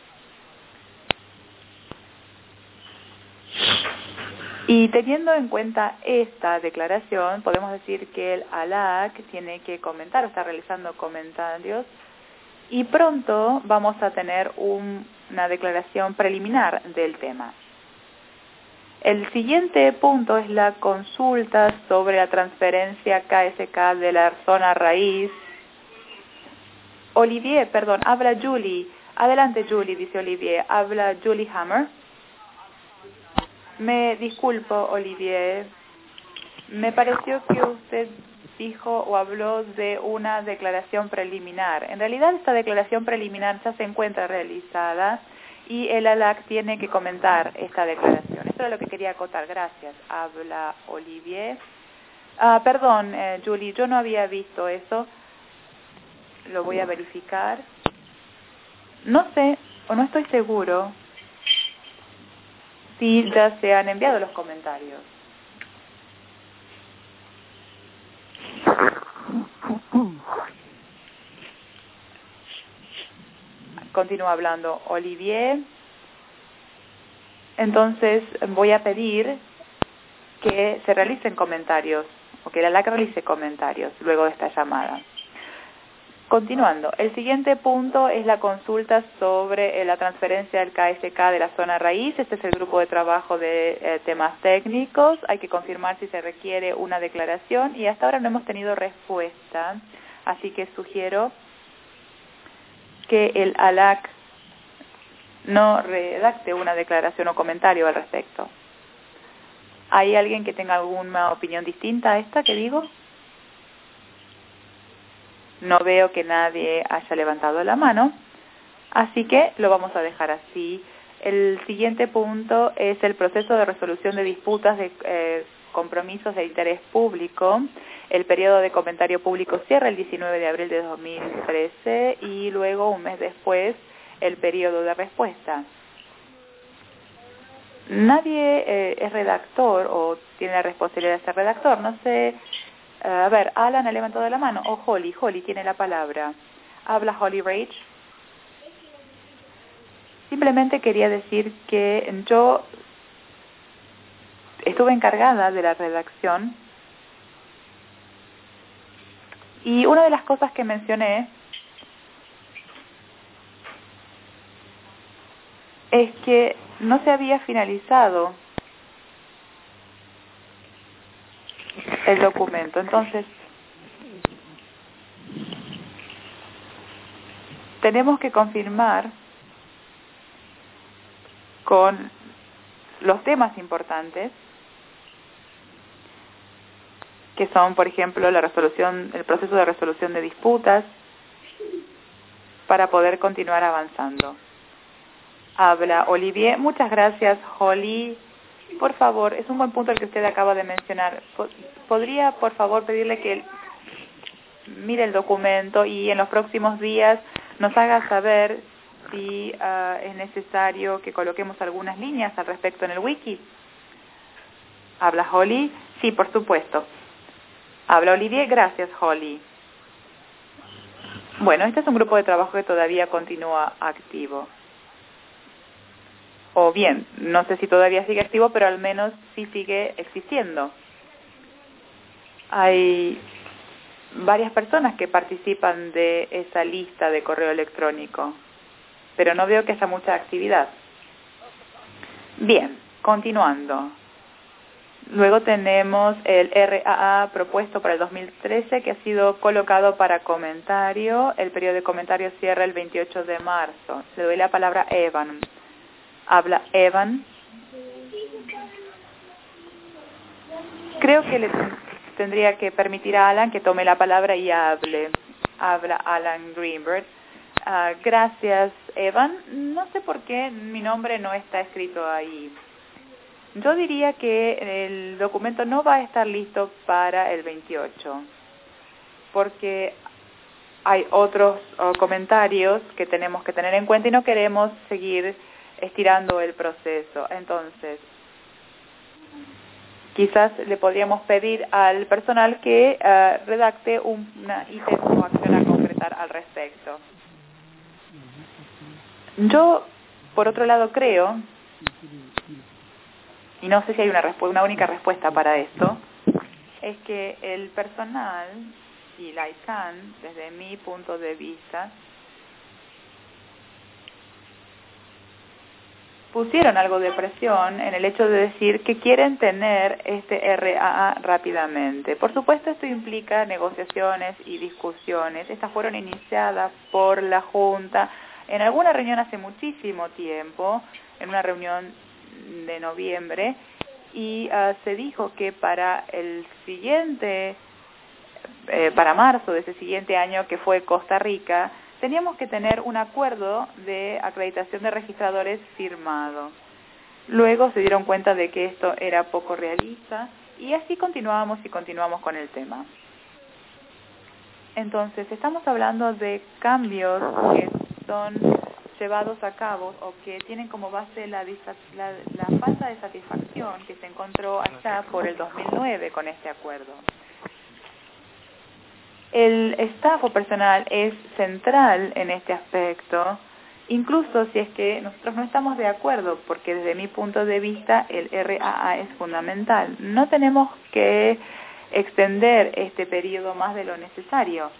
Y teniendo en cuenta esta declaración, podemos decir que el A L A C tiene que comentar, está realizando comentarios, y pronto vamos a tener un, una declaración preliminar del tema. El siguiente punto es la consulta sobre la transferencia K S K de la zona raíz. Olivier, perdón, habla Julie. Adelante, Julie, dice Olivier. Habla Julie Hammer. Me disculpo, Olivier. Me pareció que usted dijo o habló de una declaración preliminar. En realidad, esta declaración preliminar ya se encuentra realizada y el A L A C tiene que comentar esta declaración. Esto era lo que quería acotar. Gracias. Habla Olivier. Ah, perdón, eh, Julie, yo no había visto eso. Lo voy a verificar. No sé, o no estoy seguro si ya se han enviado los comentarios. continúa hablando Olivier. Entonces voy a pedir que se realicen comentarios, o que la L A C realice comentarios luego de esta llamada. Continuando, el siguiente punto es la consulta sobre eh, la transferencia del K S K de la zona raíz. Este es el grupo de trabajo de eh, temas técnicos. Hay que confirmar si se requiere una declaración y hasta ahora no hemos tenido respuesta, así que sugiero que el A L A C no redacte una declaración o comentario al respecto. ¿Hay alguien que tenga alguna opinión distinta a esta que digo? No veo que nadie haya levantado la mano, así que lo vamos a dejar así. El siguiente punto es el proceso de resolución de disputas de eh, compromisos de interés público. El periodo de comentario público cierra el diecinueve de abril de dos mil trece y luego, un mes después, el periodo de respuesta. Nadie eh, es redactor o tiene la responsabilidad de ser redactor. No sé, uh, a ver, Alan ha levantado la mano, o Holly. Holly tiene la palabra. Habla Holly Rage. Simplemente quería decir que yo estuve encargada de la redacción y una de las cosas que mencioné es que no se había finalizado el documento. Entonces, tenemos que confirmar con los temas importantes, que son, por ejemplo, la resolución, el proceso de resolución de disputas, para poder continuar avanzando. Habla Olivier. Muchas gracias, Holly. Por favor, es un buen punto el que usted acaba de mencionar. ¿Podría, por favor, pedirle que mire el documento y en los próximos días nos haga saber si uh, es necesario que coloquemos algunas líneas al respecto en el wiki? Habla Holly. Sí, por supuesto. Habla Olivier. Gracias, Holly. Bueno, este es un grupo de trabajo que todavía continúa activo. O bien, no sé si todavía sigue activo, pero al menos sí sigue existiendo. Hay varias personas que participan de esa lista de correo electrónico, pero no veo que haya mucha actividad. Bien, continuando. Luego tenemos el R A A propuesto para el dos mil trece, que ha sido colocado para comentario. El periodo de comentario cierra el veintiocho de marzo. Le doy la palabra a Evan. Habla Evan. Creo que le tendría que permitir a Alan que tome la palabra y hable. Habla Alan Greenberg. Uh, gracias, Evan. No sé por qué mi nombre no está escrito ahí. Yo diría que el documento no va a estar listo para el veintiocho, porque hay otros uh, comentarios que tenemos que tener en cuenta y no queremos seguir estirando el proceso. Entonces, quizás le podríamos pedir al personal que uh, redacte un, una ítem o acción a concretar al respecto. Yo, por otro lado, creo, y no sé si hay una, respu- una única respuesta para esto, es que el personal y la I C A N, desde mi punto de vista, pusieron algo de presión en el hecho de decir que quieren tener este R A A rápidamente. Por supuesto, esto implica negociaciones y discusiones. Estas fueron iniciadas por la Junta en alguna reunión hace muchísimo tiempo, en una reunión de noviembre, y uh, se dijo que para el siguiente, eh, para marzo de ese siguiente año, que fue Costa Rica, teníamos que tener un acuerdo de acreditación de registradores firmado. Luego se dieron cuenta de que esto era poco realista y así continuamos y continuamos con el tema. Entonces, estamos hablando de cambios que son llevados a cabo o que tienen como base la, la, la falta de satisfacción que se encontró allá por el dos mil nueve con este acuerdo. El staff o personal es central en este aspecto incluso si es que nosotros no estamos de acuerdo, porque desde mi punto de vista el R A A es fundamental. No tenemos que extender este periodo más de lo necesario.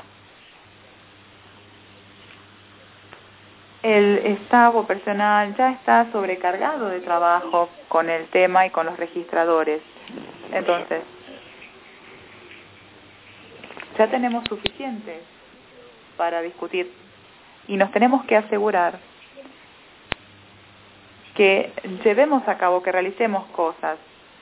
El staff o personal ya está sobrecargado de trabajo con el tema y con los registradores. Entonces, ya tenemos suficiente para discutir y nos tenemos que asegurar que llevemos a cabo, que realicemos cosas.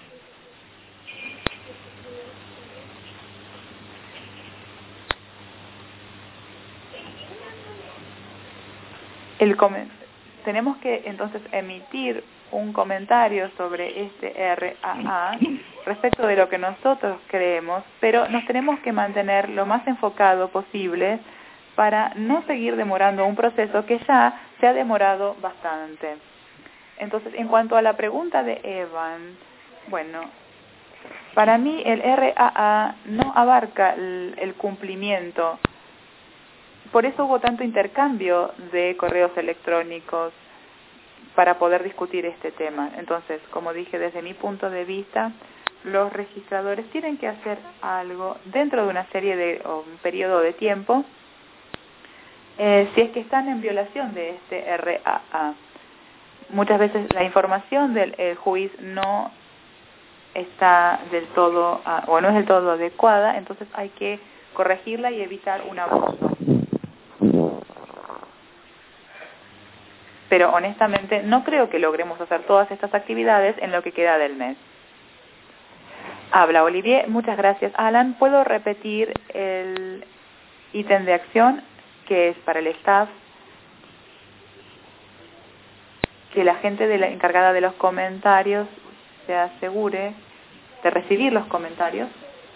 El tenemos que entonces emitir un comentario sobre este R A A respecto de lo que nosotros creemos, pero nos tenemos que mantener lo más enfocado posible para no seguir demorando un proceso que ya se ha demorado bastante. Entonces, en cuanto a la pregunta de Evan, bueno, para mí el R A A no abarca el, el cumplimiento. Por eso hubo tanto intercambio de correos electrónicos para poder discutir este tema. Entonces, como dije, desde mi punto de vista, los registradores tienen que hacer algo dentro de una serie de, o un periodo de tiempo, eh, si es que están en violación de este R A A. Muchas veces la información del el juiz no está del todo, uh, o no es del todo adecuada, entonces hay que corregirla y evitar un abuso. Pero honestamente no creo que logremos hacer todas estas actividades en lo que queda del mes. Habla Olivier. Muchas gracias, Alan. ¿Puedo repetir el ítem de acción que es para el staff? Que la gente de la, encargada de los comentarios se asegure de recibir los comentarios.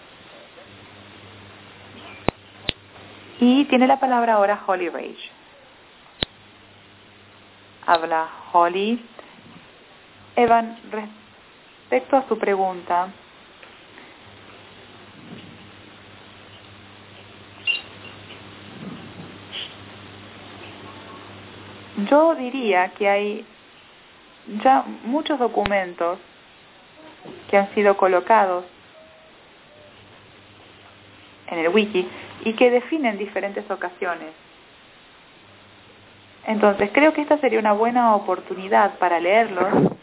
Y tiene la palabra ahora Holly Rage. Habla Holly. Evan, respecto a su pregunta, yo diría que hay ya muchos documentos que han sido colocados en el wiki y que definen diferentes ocasiones. Entonces, creo que esta sería una buena oportunidad para leerlos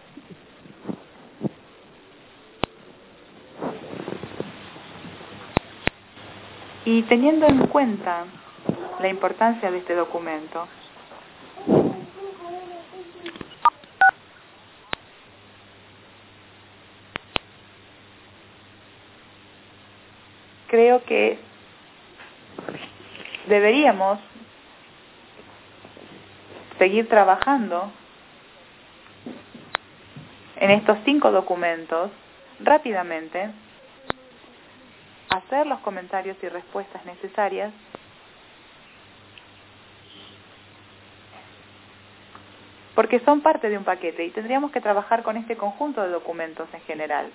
y teniendo en cuenta la importancia de este documento, creo que deberíamos seguir trabajando en estos cinco documentos rápidamente, hacer los comentarios y respuestas necesarias porque son parte de un paquete y tendríamos que trabajar con este conjunto de documentos en general.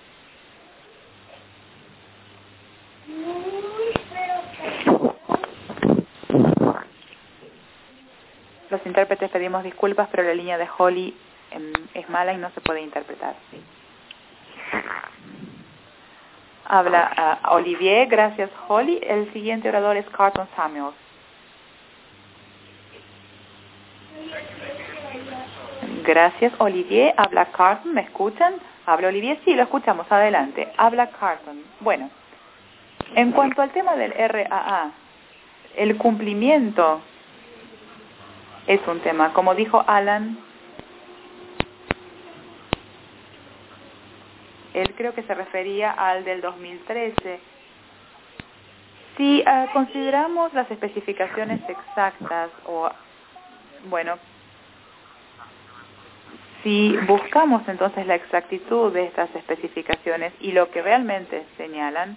Los intérpretes pedimos disculpas, pero la línea de Holly eh, es mala y no se puede interpretar. Habla uh, Olivier. Gracias, Holly. El siguiente orador es Carlton Samuels. Gracias, Olivier. Habla Carlton. ¿Me escuchan? Habla Olivier. Sí, lo escuchamos. Adelante. Habla Carlton. Bueno, en cuanto al tema del R A A, el cumplimiento es un tema. Como dijo Alan, él creo que se refería al del dos mil trece. Si uh, consideramos las especificaciones exactas, o, bueno, si buscamos entonces la exactitud de estas especificaciones y lo que realmente señalan,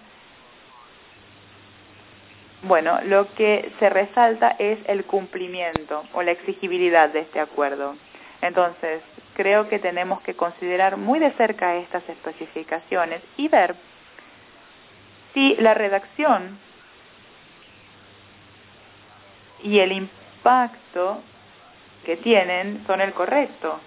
bueno, lo que se resalta es el cumplimiento o la exigibilidad de este acuerdo. Entonces, creo que tenemos que considerar muy de cerca estas especificaciones y ver si la redacción y el impacto que tienen son el correcto.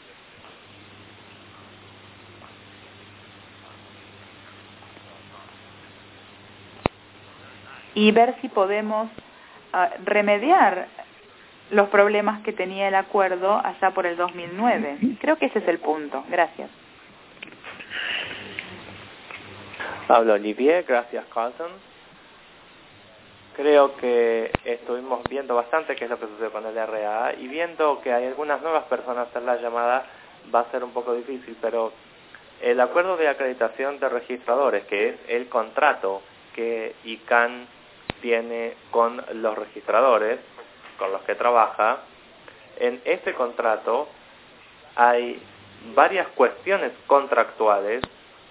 Y ver si podemos uh, remediar los problemas que tenía el acuerdo allá por el dos mil nueve. Creo que ese es el punto. Gracias. Habla Olivier, gracias Carlton. Creo que estuvimos viendo bastante qué es lo que sucede con el R A A y viendo que hay algunas nuevas personas en la llamada va a ser un poco difícil, pero el acuerdo de acreditación de registradores, que es el contrato que I C A N tiene con los registradores con los que trabaja, en este contrato hay varias cuestiones contractuales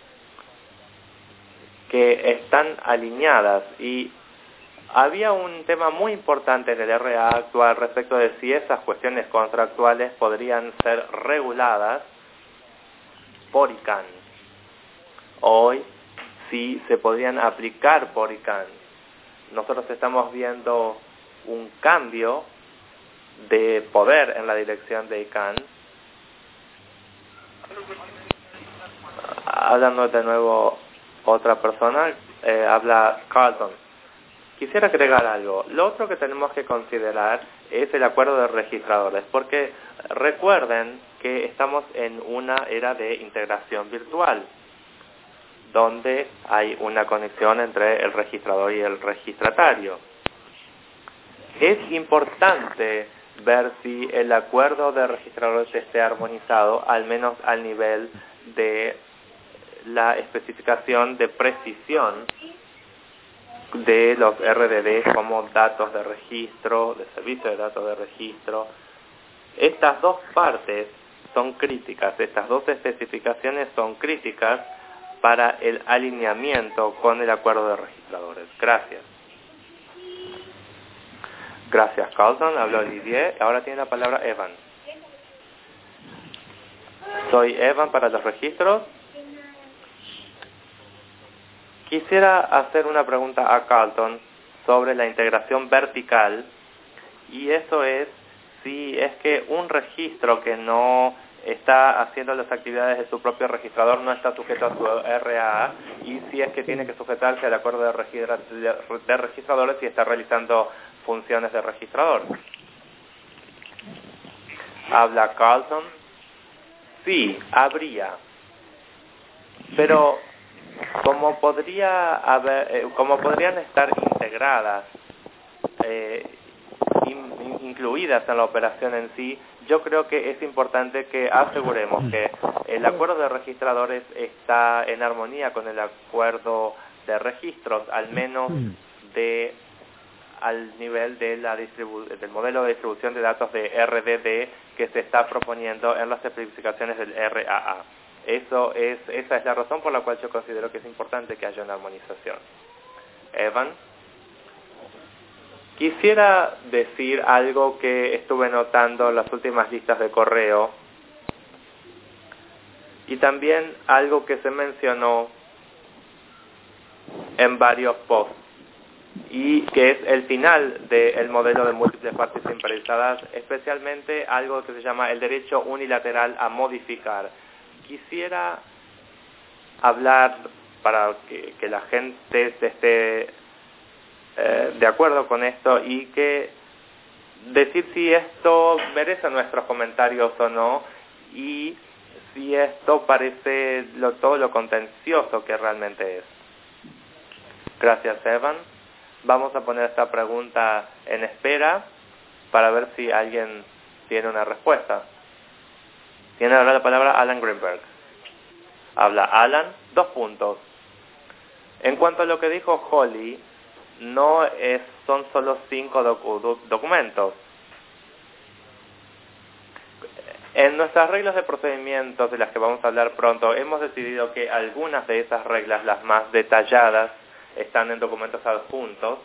que están alineadas y había un tema muy importante en el R A A actual respecto de si esas cuestiones contractuales podrían ser reguladas por I C A N. Hoy sí se podrían aplicar por I C A N. Nosotros estamos viendo un cambio de poder en la dirección de I C A N. Hablando de nuevo otra persona, eh, habla Carlton. Quisiera agregar algo. Lo otro que tenemos que considerar es el acuerdo de registradores, porque recuerden que estamos en una era de integración virtual, donde hay una conexión entre el registrador y el registratario. Es importante ver si el acuerdo de registradores esté armonizado, al menos al nivel de la especificación de precisión de los R D D como datos de registro, de servicio de datos de registro. Estas dos partes son críticas, estas dos especificaciones son críticas para el alineamiento con el acuerdo de registradores. Gracias. Gracias, Carlton. Habló Olivier. Ahora tiene la palabra Evan. Soy Evan para los registros. Quisiera hacer una pregunta a Carlton sobre la integración vertical, y eso es si es que un registro que no está haciendo las actividades de su propio registrador no está sujeto a su R A A, y si es que tiene que sujetarse al acuerdo de, registra de registradores y está realizando funciones de registrador. Habla Carlton. Sí, habría. Pero como podría haber, eh, como podrían estar integradas, eh, in, in, incluidas en la operación en sí, yo creo que es importante que aseguremos que el acuerdo de registradores está en armonía con el acuerdo de registros, al menos de al nivel de la distribu del modelo de distribución de datos de R D D que se está proponiendo en las especificaciones del R A A. Eso es, esa es la razón por la cual yo considero que es importante que haya una armonización. Evan. Quisiera decir algo que estuve notando en las últimas listas de correo y también algo que se mencionó en varios posts, y que es el final del modelo de múltiples partes imperializadas, especialmente algo que se llama el derecho unilateral a modificar. Quisiera hablar para que, que la gente esté eh, de acuerdo con esto y que decir si esto merece nuestros comentarios o no, y si esto parece lo, todo lo contencioso que realmente es. Gracias, Evan. Vamos a poner esta pregunta en espera para ver si alguien tiene una respuesta. Tiene ahora la palabra Alan Greenberg. Habla Alan, dos puntos. En cuanto a lo que dijo Holly, no es, son solo cinco docu doc documentos. En nuestras reglas de procedimientos, de las que vamos a hablar pronto, hemos decidido que algunas de esas reglas, las más detalladas, están en documentos adjuntos.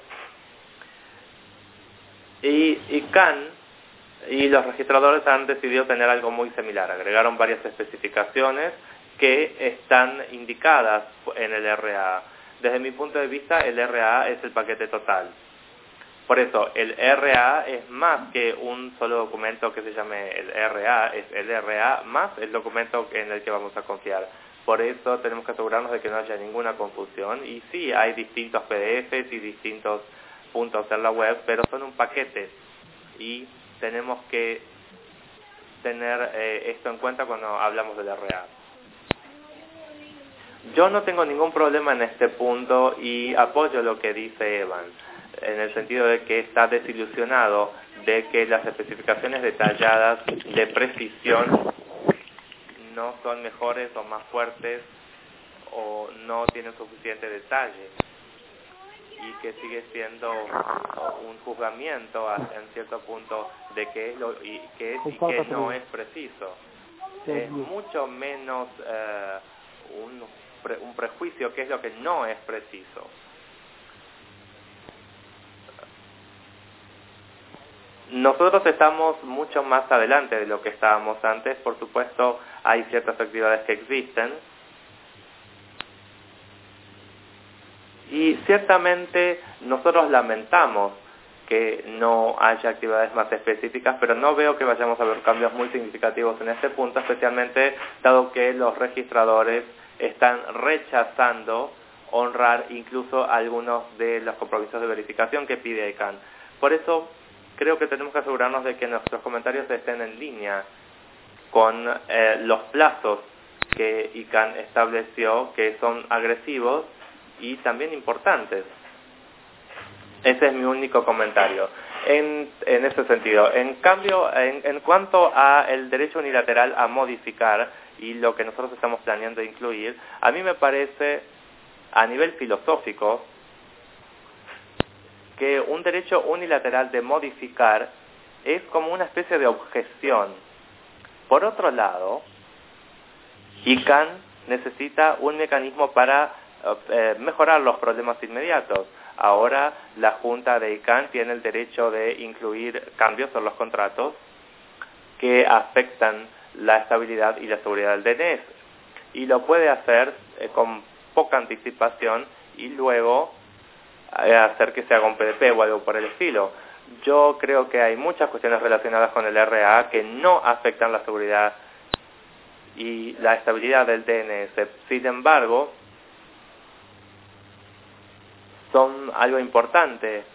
Y I C A N y los registradores han decidido tener algo muy similar. Agregaron varias especificaciones que están indicadas en el R A A. Desde mi punto de vista, el R A A es el paquete total. Por eso, el R A es más que un solo documento que se llame el R A, es el R A más el documento en el que vamos a confiar. Por eso tenemos que asegurarnos de que no haya ninguna confusión. Y sí, hay distintos P D Fs y distintos puntos en la web, pero son un paquete. Y tenemos que tener eh, esto en cuenta cuando hablamos del R A. Yo no tengo ningún problema en este punto y apoyo lo que dice Evan, en el sentido de que está desilusionado de que las especificaciones detalladas de precisión no son mejores o más fuertes o no tienen suficiente detalle, y que sigue siendo un juzgamiento en cierto punto de qué es lo y qué es y qué no es preciso. Es mucho menos eh, un, pre, un prejuicio que es lo que no es preciso. Nosotros estamos mucho más adelante de lo que estábamos antes. Por supuesto, hay ciertas actividades que existen. Y ciertamente nosotros lamentamos que no haya actividades más específicas, pero no veo que vayamos a ver cambios muy significativos en este punto, especialmente dado que los registradores están rechazando honrar incluso algunos de los compromisos de verificación que pide I C A N. Por eso, creo que tenemos que asegurarnos de que nuestros comentarios estén en línea con eh, los plazos que I C A N estableció, que son agresivos y también importantes. Ese es mi único comentario en, en ese sentido. En cambio, en, en cuanto a el derecho unilateral a modificar y lo que nosotros estamos planeando incluir, a mí me parece, a nivel filosófico, que un derecho unilateral de modificar es como una especie de objeción. Por otro lado, I C A N necesita un mecanismo para eh, mejorar los problemas inmediatos. Ahora la Junta de I C A N tiene el derecho de incluir cambios en los contratos que afectan la estabilidad y la seguridad del D N S. Y lo puede hacer eh, con poca anticipación y luego hacer que se haga un P D P o algo por el estilo. Yo creo que hay muchas cuestiones relacionadas con el R A que no afectan la seguridad y la estabilidad del D N S. Sin embargo, son algo importante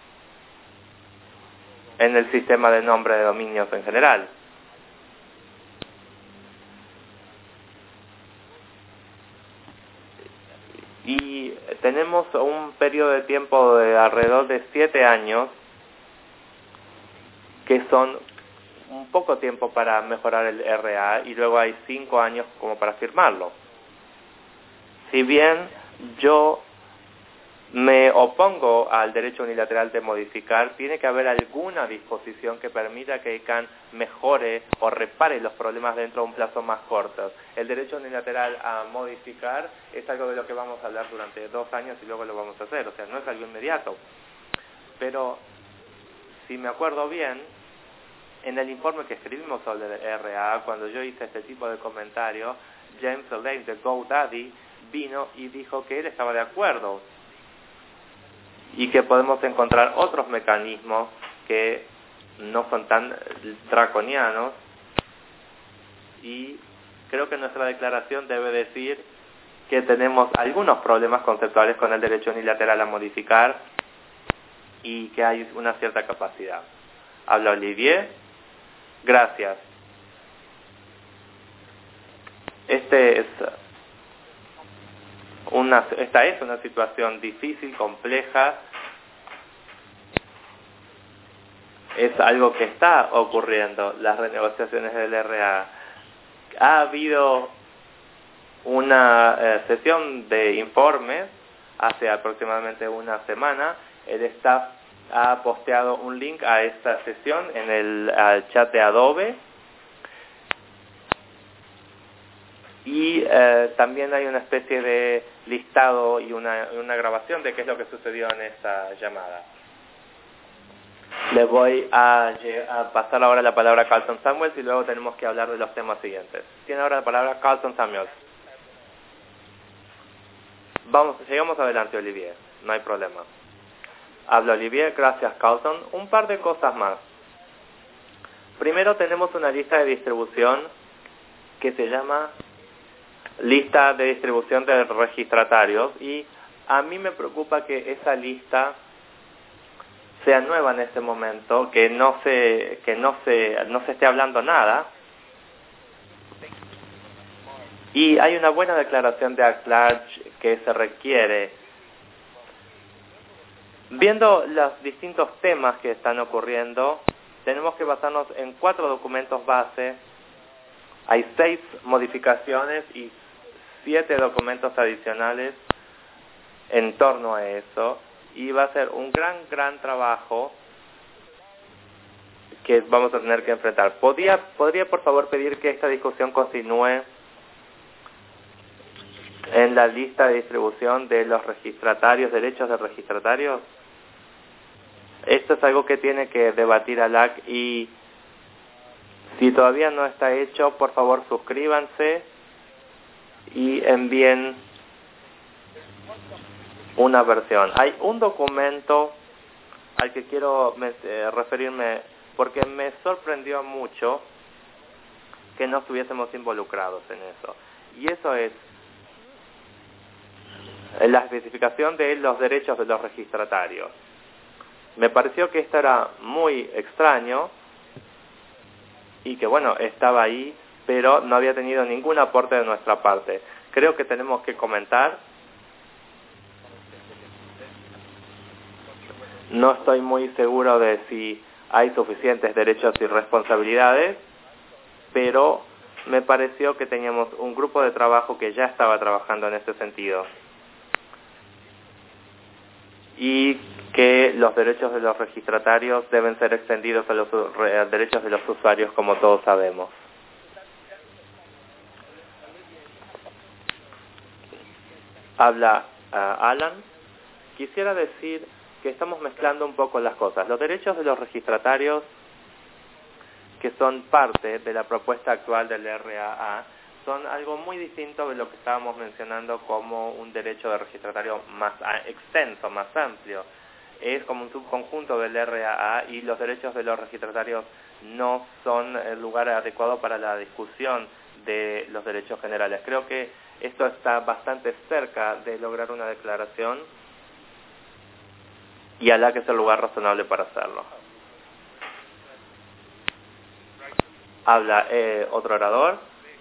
en el sistema de nombre de dominios en general. Y tenemos un periodo de tiempo de alrededor de siete años, que son un poco tiempo para mejorar el R A, y luego hay cinco años como para firmarlo. Si bien yo me opongo al derecho unilateral de modificar, tiene que haber alguna disposición que permita que I C A N mejore o repare los problemas dentro de un plazo más corto. El derecho unilateral a modificar es algo de lo que vamos a hablar durante dos años y luego lo vamos a hacer, o sea, no es algo inmediato. Pero, si me acuerdo bien, en el informe que escribimos sobre el R A, cuando yo hice este tipo de comentario, James Lane de GoDaddy vino y dijo que él estaba de acuerdo y que podemos encontrar otros mecanismos que no son tan draconianos, y creo que nuestra declaración debe decir que tenemos algunos problemas conceptuales con el derecho unilateral a modificar y que hay una cierta capacidad. Habla Olivier. Gracias. Este es una, esta es una situación difícil, compleja. Es algo que está ocurriendo, las renegociaciones del R A. Ha habido una eh, sesión de informes hace aproximadamente una semana. El staff ha posteado un link a esta sesión en el al chat de Adobe. Y eh, también hay una especie de listado y una, una grabación de qué es lo que sucedió en esta llamada. Le voy a, a pasar ahora la palabra a Carlton Samuels y luego tenemos que hablar de los temas siguientes. Tiene ahora la palabra Carlton Samuels. Vamos, llegamos adelante, Olivier, no hay problema. Habla Olivier, gracias Carlton. Un par de cosas más. Primero tenemos una lista de distribución que se llama lista de distribución de registratarios y a mí me preocupa que esa lista sea nueva en este momento, que no se que no se no se esté hablando nada. Y hay una buena declaración de At Large que se requiere. Viendo los distintos temas que están ocurriendo, tenemos que basarnos en cuatro documentos base. Hay seis modificaciones y siete documentos adicionales en torno a eso. Y va a ser un gran, gran trabajo que vamos a tener que enfrentar. ¿Podría, podría por favor pedir que esta discusión continúe en la lista de distribución de los registratarios, derechos de registratarios? Esto es algo que tiene que debatir A L A C y si todavía no está hecho, por favor suscríbanse y envíen una versión. Hay un documento al que quiero eh, referirme porque me sorprendió mucho que no estuviésemos involucrados en eso. Y eso es la especificación de los derechos de los registratarios. Me pareció que esto era muy extraño y que bueno, estaba ahí, pero no había tenido ningún aporte de nuestra parte. Creo que tenemos que comentar. No estoy muy seguro de si hay suficientes derechos y responsabilidades, pero me pareció que teníamos un grupo de trabajo que ya estaba trabajando en ese sentido. Y que los derechos de los registratarios deben ser extendidos a los a derechos de los usuarios, como todos sabemos. Habla uh, Alan. Quisiera decir que estamos mezclando un poco las cosas. Los derechos de los registratarios, que son parte de la propuesta actual del R A A, son algo muy distinto de lo que estábamos mencionando como un derecho de registratario más extenso, más amplio. Es como un subconjunto del R A A y los derechos de los registratarios no son el lugar adecuado para la discusión de los derechos generales. Creo que esto está bastante cerca de lograr una declaración y A L A C es el lugar razonable para hacerlo. Habla eh, otro orador.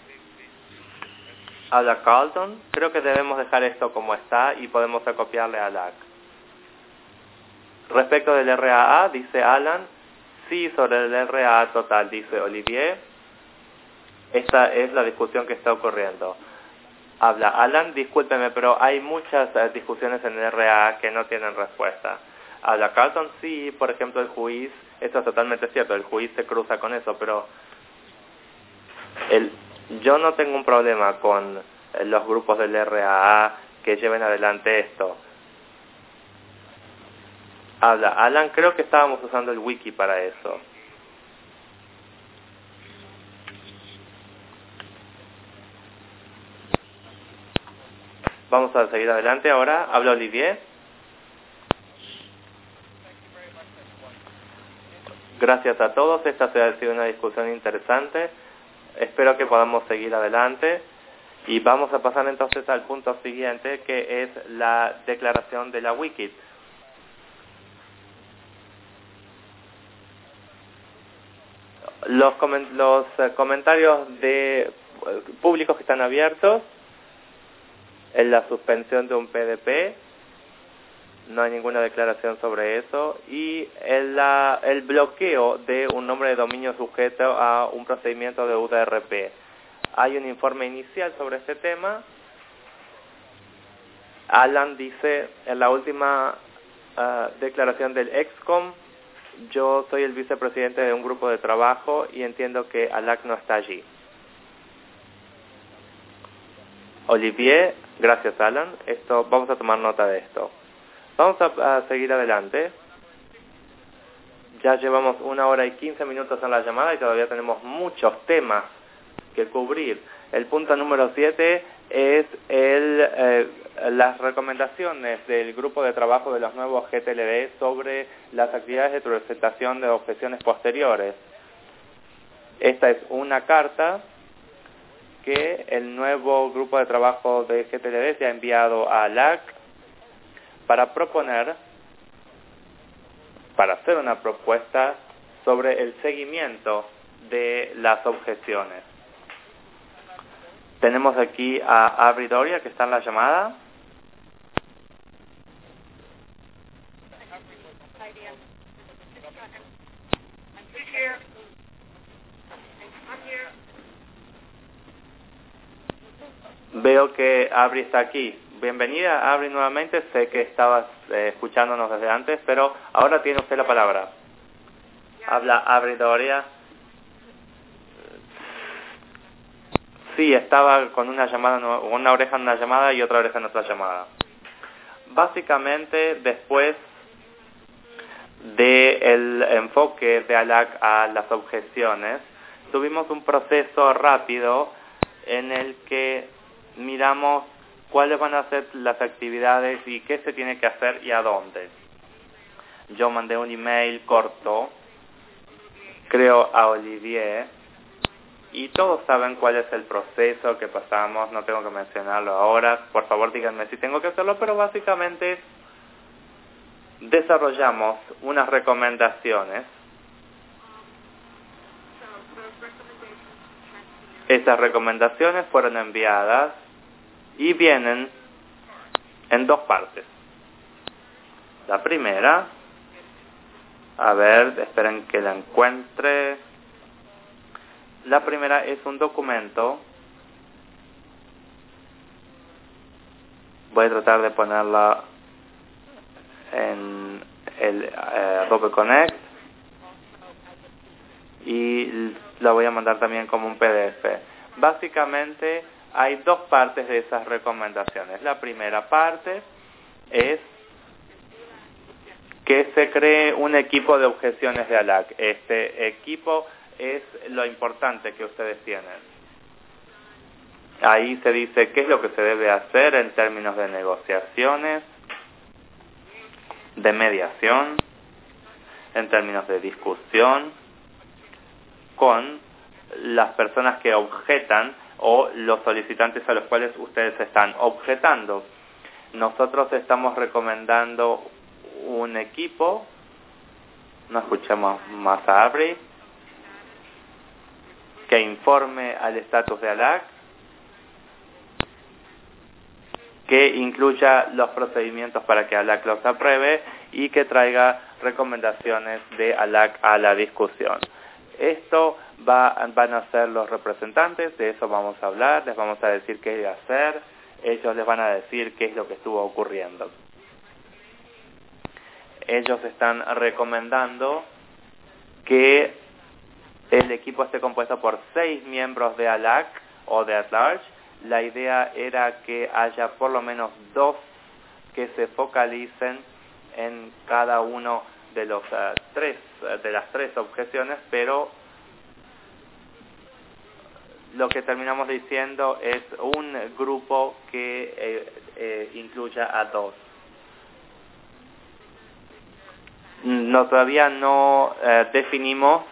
Habla Carlton. Creo que debemos dejar esto como está y podemos acopiarle a A L A C. Respecto del R A A, dice Alan, sí, sobre el R A A total, dice Olivier. Esta es la discusión que está ocurriendo. Habla Alan, discúlpeme, pero hay muchas uh, discusiones en el R A A que no tienen respuesta. Habla Carlton, sí, por ejemplo el juiz, esto es totalmente cierto, el juiz se cruza con eso, pero el, yo no tengo un problema con eh, los grupos del R A A que lleven adelante esto. Habla Alan, creo que estábamos usando el wiki para eso. Vamos a seguir adelante ahora. Habla Olivier. Gracias a todos. Esta ha sido una discusión interesante. Espero que podamos seguir adelante. Y vamos a pasar entonces al punto siguiente, que es la declaración de la wiki. Los, coment los eh, comentarios de eh, públicos que están abiertos, en la suspensión de un P D P, no hay ninguna declaración sobre eso, y el, la, el bloqueo de un nombre de dominio sujeto a un procedimiento de U D R P. Hay un informe inicial sobre este tema. Alan dice en la última uh, declaración del EXCOM, yo soy el vicepresidente de un grupo de trabajo y entiendo que A L A C no está allí. Olivier, gracias Alan. Esto, vamos a tomar nota de esto. Vamos a, a seguir adelante. Ya llevamos una hora y quince minutos en la llamada y todavía tenemos muchos temas que cubrir. El punto número siete es el, eh, las recomendaciones del grupo de trabajo de los nuevos G T L D sobre las actividades de presentación de objeciones posteriores. Esta es una carta que el nuevo grupo de trabajo de G T L D se ha enviado a A L A C para proponer, para hacer una propuesta sobre el seguimiento de las objeciones. Tenemos aquí a Abri Doria, que está en la llamada. Veo que Abri está aquí. Bienvenida, Abri, nuevamente. Sé que estabas eh, escuchándonos desde antes, pero ahora tiene usted la palabra. Habla Abri Doria. Sí, estaba con una llamada, una oreja en una llamada y otra oreja en otra llamada. Básicamente, después del enfoque de A L A C a las objeciones, tuvimos un proceso rápido en el que miramos cuáles van a ser las actividades y qué se tiene que hacer y a dónde. Yo mandé un email corto, creo a Olivier, y todos saben cuál es el proceso que pasamos, no tengo que mencionarlo ahora, por favor díganme si tengo que hacerlo, pero básicamente desarrollamos unas recomendaciones. Esas recomendaciones fueron enviadas y vienen en dos partes. La primera, a ver, esperen que la encuentre. La primera es un documento. Voy a tratar de ponerla en el eh, Adobe Connect y la voy a mandar también como un P D F. Básicamente hay dos partes de esas recomendaciones. La primera parte es que se cree un equipo de objeciones de A L A C. Este equipo es lo importante que ustedes tienen. Ahí se dice qué es lo que se debe hacer en términos de negociaciones, de mediación, en términos de discusión, con las personas que objetan o los solicitantes a los cuales ustedes están objetando. Nosotros estamos recomendando un equipo. No escuchemos más a Abri. Que informe al estatus de A L A C, que incluya los procedimientos para que A L A C los apruebe y que traiga recomendaciones de A L A C a la discusión. Esto va, van a ser los representantes, de eso vamos a hablar, les vamos a decir qué hacer, ellos les van a decir qué es lo que estuvo ocurriendo. Ellos están recomendando que el equipo esté compuesto por seis miembros de A L A C o de at large. La idea era que haya por lo menos dos que se focalicen en cada uno de los uh, tres de las tres objeciones, pero lo que terminamos diciendo es un grupo que eh, eh, incluya a dos. No, todavía no eh, definimos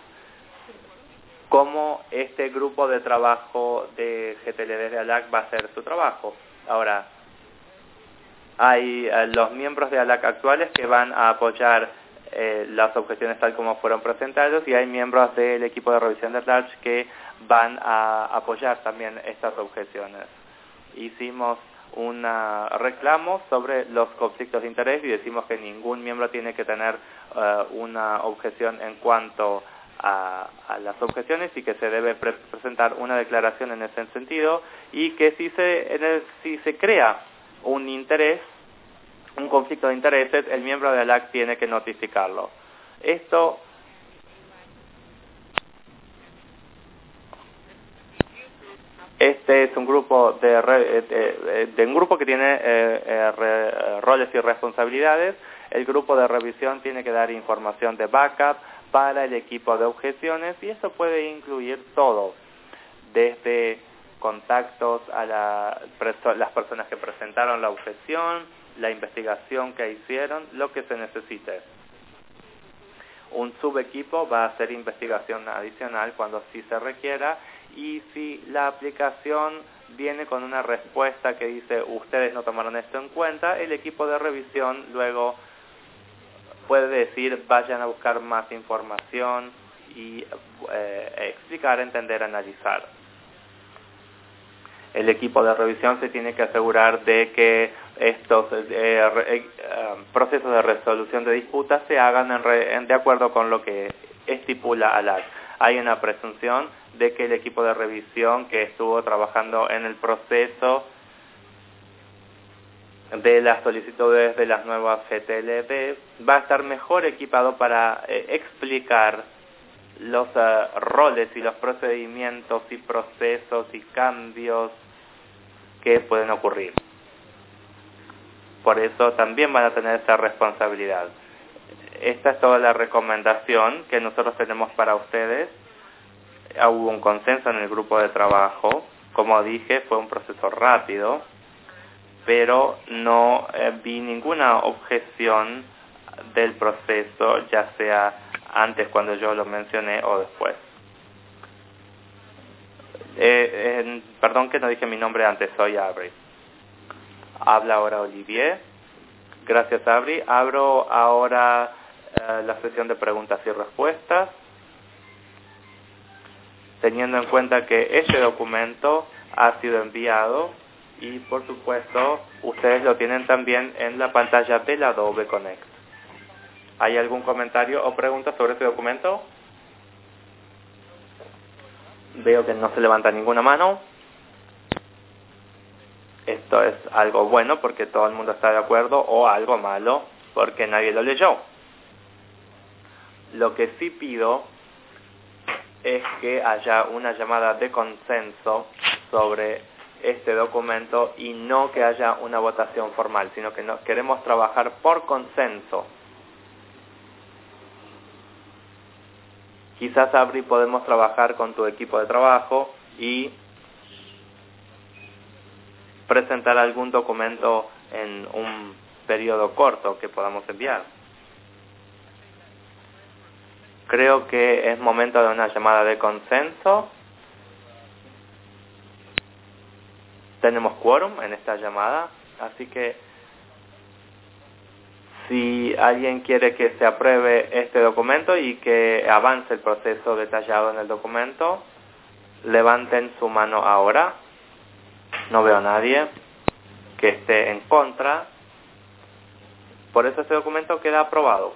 cómo este grupo de trabajo de G T L D de A L A C va a hacer su trabajo. Ahora, hay eh, los miembros de A L A C actuales que van a apoyar eh, las objeciones tal como fueron presentadas, y hay miembros del equipo de revisión de at large que van a apoyar también estas objeciones. Hicimos un reclamo sobre los conflictos de interés y decimos que ningún miembro tiene que tener uh, una objeción en cuanto A, a las objeciones y que se debe pre presentar una declaración en ese sentido, y que si se, en el, si se crea un interés, un conflicto de intereses, el miembro de A L A C tiene que notificarlo. Esto Este es un grupo de, re, de, de un grupo que tiene eh, eh, re, roles y responsabilidades. El grupo de revisión tiene que dar información de backup para el equipo de objeciones, y eso puede incluir todo, desde contar contactos a la, las personas que presentaron la objeción, la investigación que hicieron, lo que se necesite. Un subequipo va a hacer investigación adicional cuando sí se requiera, y si la aplicación viene con una respuesta que dice ustedes no tomaron esto en cuenta, el equipo de revisión luego puede decir vayan a buscar más información y eh, explicar, entender, analizar. El equipo de revisión se tiene que asegurar de que estos eh, eh, procesos de resolución de disputas se hagan en re, en, de acuerdo con lo que estipula A L A C. Hay una presunción de que el equipo de revisión que estuvo trabajando en el proceso de las solicitudes de las nuevas G T L D va a estar mejor equipado para eh, explicar los uh, roles y los procedimientos y procesos y cambios que pueden ocurrir. Por eso también van a tener esa responsabilidad. Esta es toda la recomendación que nosotros tenemos para ustedes. Hubo un consenso en el grupo de trabajo. Como dije, fue un proceso rápido, pero no eh, vi ninguna objeción del proceso, ya sea antes cuando yo lo mencioné o después. Eh, eh, perdón que no dije mi nombre antes, soy Abri. Habla ahora Olivier. Gracias, Abri. Abro ahora eh, la sesión de preguntas y respuestas, teniendo en cuenta que este documento ha sido enviado y, por supuesto, ustedes lo tienen también en la pantalla del Adobe Connect. ¿Hay algún comentario o pregunta sobre este documento? Veo que no se levanta ninguna mano. Esto es algo bueno porque todo el mundo está de acuerdo, o algo malo porque nadie lo leyó. Lo que sí pido es que haya una llamada de consenso sobre este documento y no que haya una votación formal, sino que no, queremos trabajar por consenso. Quizás, Abri, podemos trabajar con tu equipo de trabajo y presentar algún documento en un periodo corto que podamos enviar. Creo que es momento de una llamada de consenso. Tenemos quórum en esta llamada, así que si alguien quiere que se apruebe este documento y que avance el proceso detallado en el documento, levanten su mano ahora. No veo a nadie que esté en contra. Por eso este documento queda aprobado.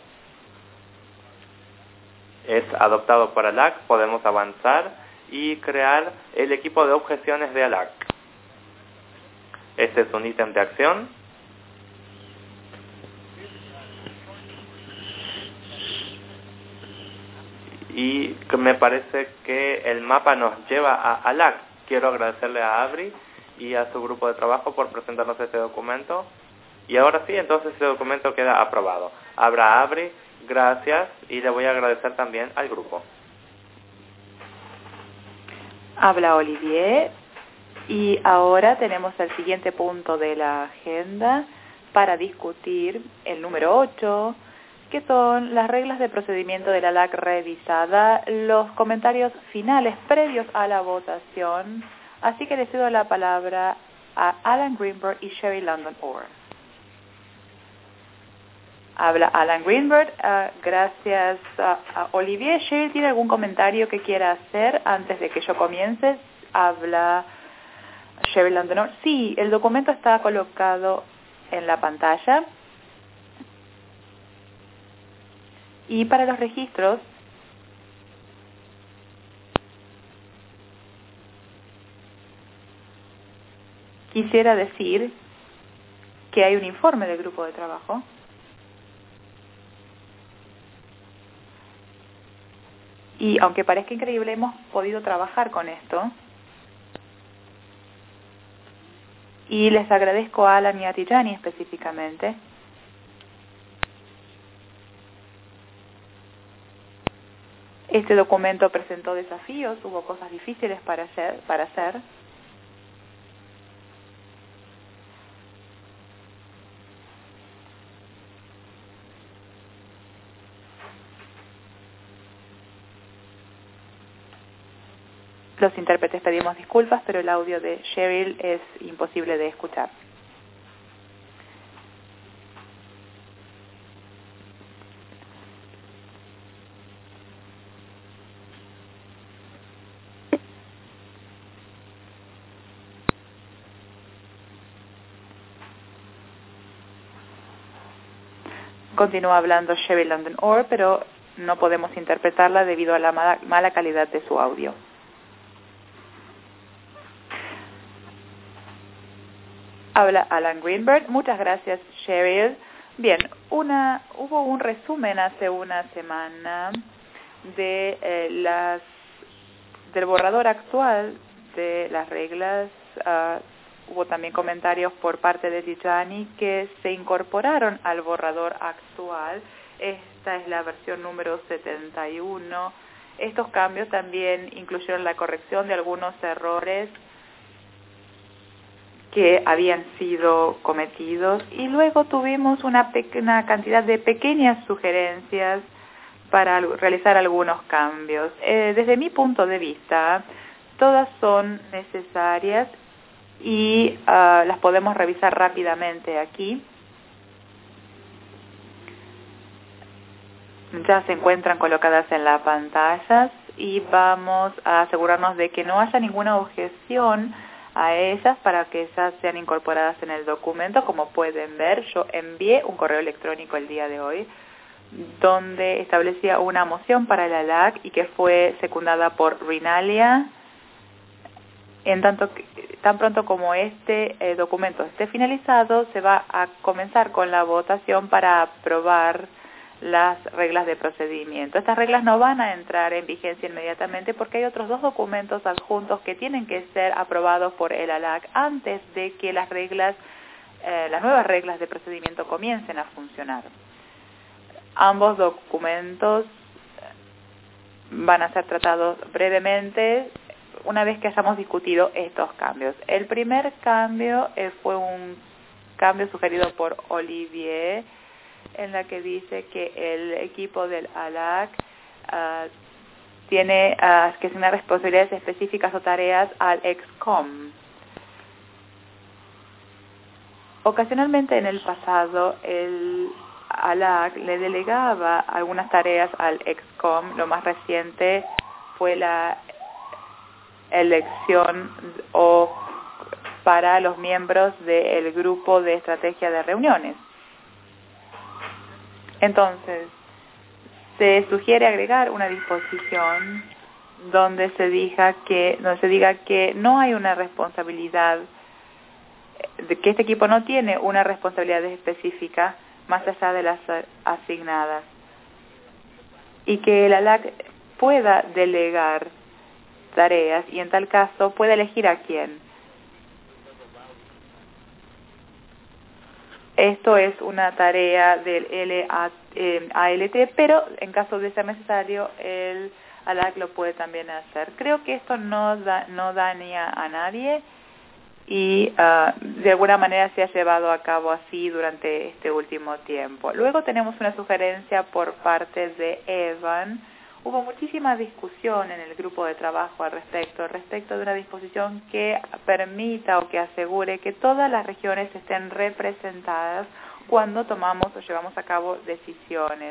Es adoptado por A L A C, podemos avanzar y crear el equipo de objeciones de A L A C. Este es un ítem de acción. Y me parece que el mapa nos lleva a A L A C. Quiero agradecerle a Abri y a su grupo de trabajo por presentarnos este documento. Y ahora sí, entonces este documento queda aprobado. Abra Abri, gracias, y le voy a agradecer también al grupo. Habla Olivier, y ahora tenemos el siguiente punto de la agenda para discutir el número ocho, que son las reglas de procedimiento de la A L A C revisada, los comentarios finales previos a la votación. Así que le cedo la palabra a Alan Greenberg y Sherry London Orr. Habla Alan Greenberg. Uh, gracias a, a Olivier. Sherry, ¿tiene algún comentario que quiera hacer antes de que yo comience? Habla Sherry London Orr. Sí, el documento está colocado en la pantalla. Y para los registros, quisiera decir que hay un informe del grupo de trabajo y, aunque parezca increíble, hemos podido trabajar con esto, y les agradezco a Alan y a Tijani específicamente. Este documento presentó desafíos, hubo cosas difíciles para hacer, para hacer Los intérpretes pedimos disculpas, pero el audio de Cheryl es imposible de escuchar. Continúa hablando Cheryl London Orr, pero no podemos interpretarla debido a la mala, mala calidad de su audio. Habla Alan Greenberg. Muchas gracias, Cheryl. Bien, una, hubo un resumen hace una semana de eh, las del borrador actual de las reglas. Uh, hubo también comentarios por parte de Tijani que se incorporaron al borrador actual. Esta es la versión número setenta y uno. Estos cambios también incluyeron la corrección de algunos errores que habían sido cometidos, y luego tuvimos una, una cantidad de pequeñas sugerencias para realizar algunos cambios. Eh, desde mi punto de vista, todas son necesarias y uh, las podemos revisar rápidamente aquí. Ya se encuentran colocadas en las pantallas y vamos a asegurarnos de que no haya ninguna objeción a ellas para que ellas sean incorporadas en el documento. Como pueden ver, yo envié un correo electrónico el día de hoy donde establecía una moción para el A L A C y que fue secundada por Rinalia. En tanto que, tan pronto como este eh, documento esté finalizado, se va a comenzar con la votación para aprobar las reglas de procedimiento. Estas reglas no van a entrar en vigencia inmediatamente porque hay otros dos documentos adjuntos que tienen que ser aprobados por el A L A C antes de que las reglas, eh, las nuevas reglas de procedimiento comiencen a funcionar. Ambos documentos van a ser tratados brevemente una vez que hayamos discutido estos cambios. El primer cambio eh, fue un cambio sugerido por Olivier, en la que dice que el equipo del A L A C uh, tiene uh, que asignar responsabilidades específicas o tareas al ExCom. Ocasionalmente en el pasado el A L A C le delegaba algunas tareas al ExCom. Lo más reciente fue la elección o para los miembros del grupo de estrategia de reuniones. Entonces, se sugiere agregar una disposición donde se diga que, donde se diga que no hay una responsabilidad, de que este equipo no tiene una responsabilidad específica más allá de las asignadas, y que el A L A C pueda delegar tareas y en tal caso pueda elegir a quién. Esto es una tarea del A L T, pero en caso de ser necesario, el A L A C lo puede también hacer. Creo que esto no, da, no daña a nadie y uh, de alguna manera se ha llevado a cabo así durante este último tiempo. Luego tenemos una sugerencia por parte de Evan. Hubo muchísima discusión en el grupo de trabajo al respecto, respecto de una disposición que permita o que asegure que todas las regiones estén representadas cuando tomamos o llevamos a cabo decisiones.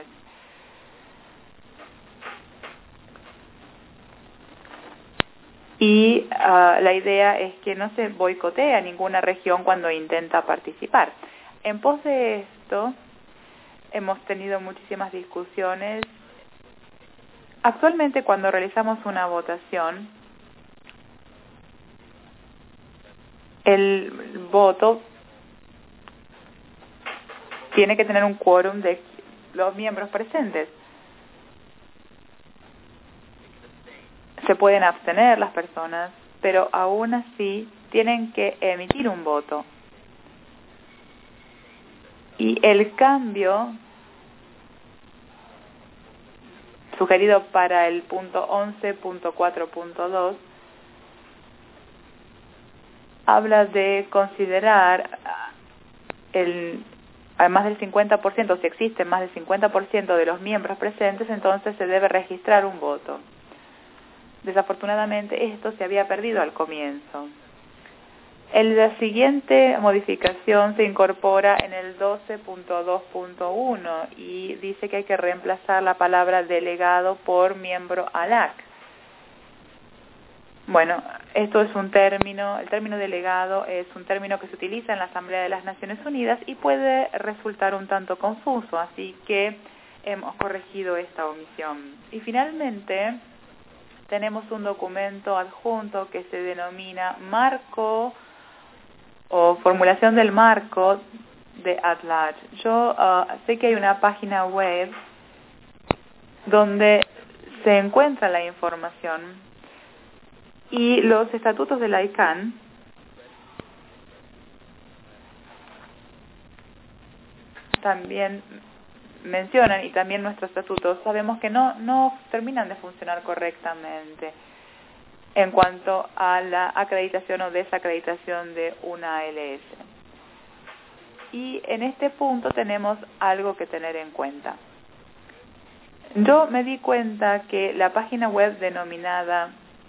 Y uh, la idea es que no se boicotee a ninguna región cuando intenta participar. En pos de esto, hemos tenido muchísimas discusiones. Actualmente, cuando realizamos una votación, el voto tiene que tener un quórum de los miembros presentes. Se pueden abstener las personas, pero aún así tienen que emitir un voto. Y el cambio sugerido para el punto once punto cuatro punto dos habla de considerar el, más del cincuenta por ciento, si existe más del cincuenta por ciento de los miembros presentes, entonces se debe registrar un voto. Desafortunadamente esto se había perdido al comienzo. En la siguiente modificación se incorpora en el doce punto dos punto uno y dice que hay que reemplazar la palabra delegado por miembro A L A C. Bueno, esto es un término, el término delegado es un término que se utiliza en la Asamblea de las Naciones Unidas y puede resultar un tanto confuso, así que hemos corregido esta omisión. Y finalmente tenemos un documento adjunto que se denomina marco o formulación del marco de at-large. Yo uh, sé que hay una página web donde se encuentra la información y los estatutos de la I C A N también mencionan, y también nuestros estatutos, sabemos que no, no terminan de funcionar correctamente en cuanto a la acreditación o desacreditación de una A L S. Y en este punto tenemos algo que tener en cuenta. Yo me di cuenta que la página web denominada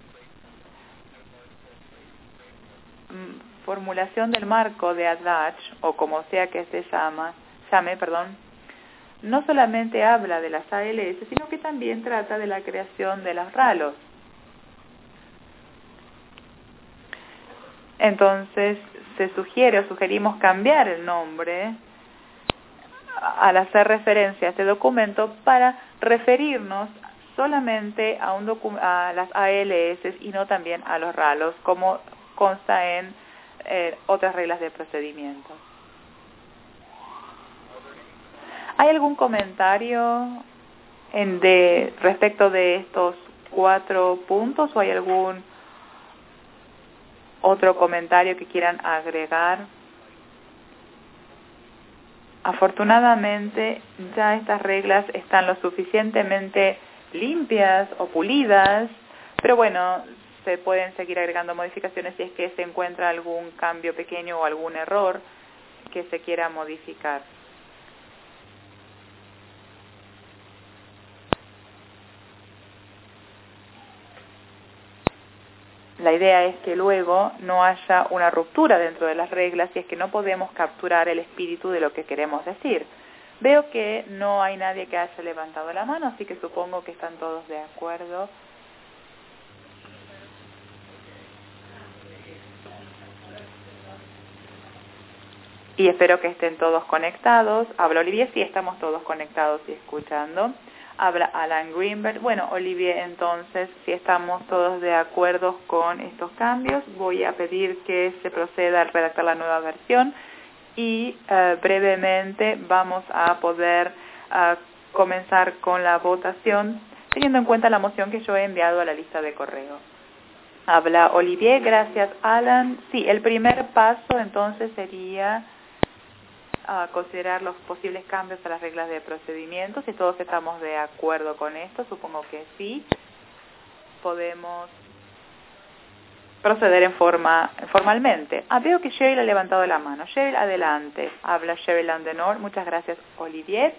formulación del marco de at-large, o como sea que se llama, llame, perdón, no solamente habla de las A L S, sino que también trata de la creación de los RALOS. Entonces, se sugiere o sugerimos cambiar el nombre al hacer referencia a este documento para referirnos solamente a, un docu a las A L S y no también a los RALOS, como consta en eh, otras reglas de procedimiento. ¿Hay algún comentario en de respecto de estos cuatro puntos o hay algún otro comentario que quieran agregar? Afortunadamente ya estas reglas están lo suficientemente limpias o pulidas, pero bueno, se pueden seguir agregando modificaciones si es que se encuentra algún cambio pequeño o algún error que se quiera modificar. La idea es que luego no haya una ruptura dentro de las reglas si es que no podemos capturar el espíritu de lo que queremos decir. Veo que no hay nadie que haya levantado la mano, así que supongo que están todos de acuerdo. Y espero que estén todos conectados. Habla Olivier, sí, estamos todos conectados y escuchando. Habla Alan Greenberg. Bueno, Olivier, entonces, si estamos todos de acuerdo con estos cambios, voy a pedir que se proceda a redactar la nueva versión y uh, brevemente vamos a poder uh, comenzar con la votación, teniendo en cuenta la moción que yo he enviado a la lista de correo. Habla Olivier, gracias Alan. Sí, el primer paso entonces sería a considerar los posibles cambios a las reglas de procedimiento. Si todos estamos de acuerdo con esto, supongo que sí, podemos proceder en forma formalmente. Ah, veo que Cheryl ha levantado la mano. Cheryl, adelante. Habla Cheryl Landenor. Muchas gracias, Olivier.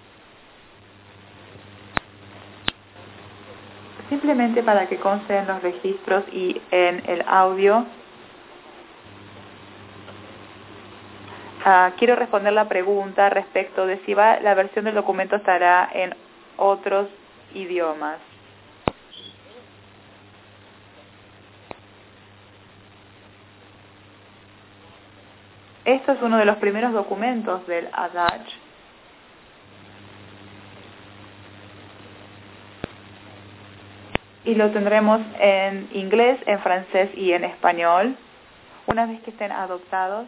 Simplemente para que conste en los registros y en el audio, Uh, quiero responder la pregunta respecto de si va, la versión del documento estará en otros idiomas. Esto es uno de los primeros documentos del at-large. Y lo tendremos en inglés, en francés y en español. Una vez que estén adoptados,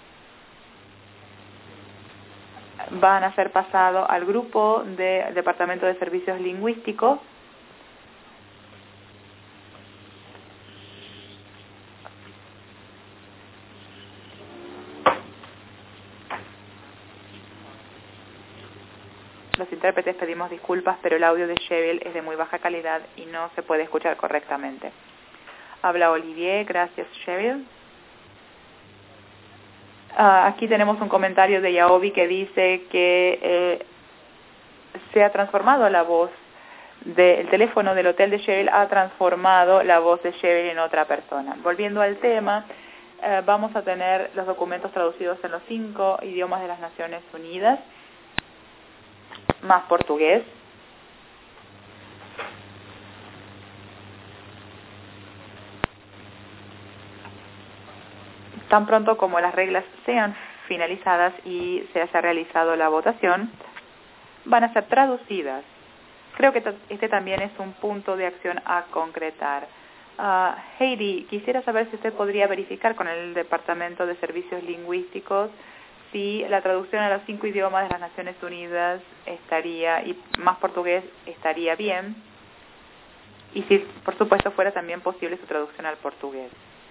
van a ser pasados al grupo del Departamento de Servicios Lingüísticos los intérpretes pedimos disculpas, pero el audio de Cheryl es de muy baja calidad y no se puede escuchar correctamente. Habla Olivier, gracias Cheryl. Uh, aquí tenemos un comentario de Yaobi que dice que eh, se ha transformado la voz del teléfono del hotel de Cheryl ha transformado la voz de Cheryl en otra persona. Volviendo al tema, eh, vamos a tener los documentos traducidos en los cinco idiomas de las Naciones Unidas, más portugués. Tan pronto como las reglas sean finalizadas y se haya realizado la votación, van a ser traducidas. Creo que este también es un punto de acción a concretar. Uh, Heidi, quisiera saber si usted podría verificar con el Departamento de Servicios Lingüísticos si la traducción a los cinco idiomas de las Naciones Unidas estaría, y más portugués, estaría bien, y si, por supuesto, fuera también posible su traducción al portugués.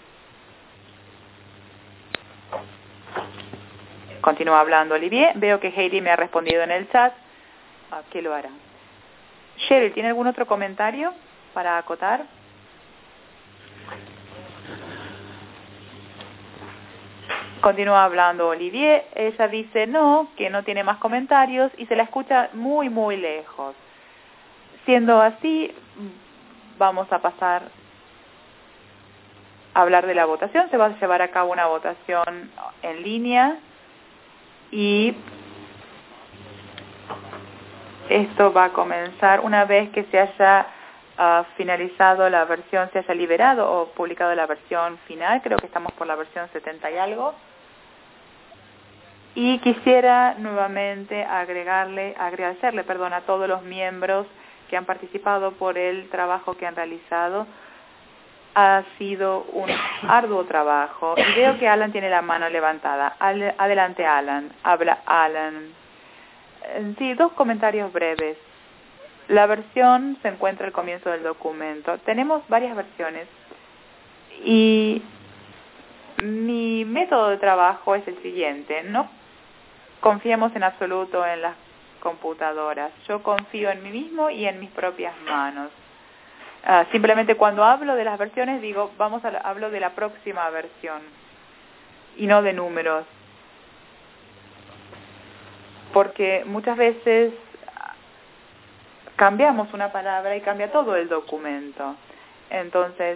Continúa hablando Olivier. Veo que Heidi me ha respondido en el chat. Ah, ¿qué lo hará? Cheryl, ¿tiene algún otro comentario para acotar? Continúa hablando Olivier. Ella dice no, que no tiene más comentarios y se la escucha muy, muy lejos. Siendo así, vamos a pasar a hablar de la votación. Se va a llevar a cabo una votación en línea y esto va a comenzar una vez que se haya uh, finalizado la versión, se haya liberado o publicado la versión final. Creo que estamos por la versión setenta y algo. Y quisiera nuevamente agregarle, agradecerle, perdón, a todos los miembros que han participado por el trabajo que han realizado. Ha sido un arduo trabajo y veo que Alan tiene la mano levantada. Adelante, Alan. Habla Alan. Sí, dos comentarios breves. La versión se encuentra al comienzo del documento. Tenemos varias versiones y mi método de trabajo es el siguiente. No confiemos en absoluto en las computadoras. Yo confío en mí mismo y en mis propias manos. Uh, simplemente cuando hablo de las versiones digo, vamos a la, hablo de la próxima versión y no de números, porque muchas veces cambiamos una palabra y cambia todo el documento. Entonces,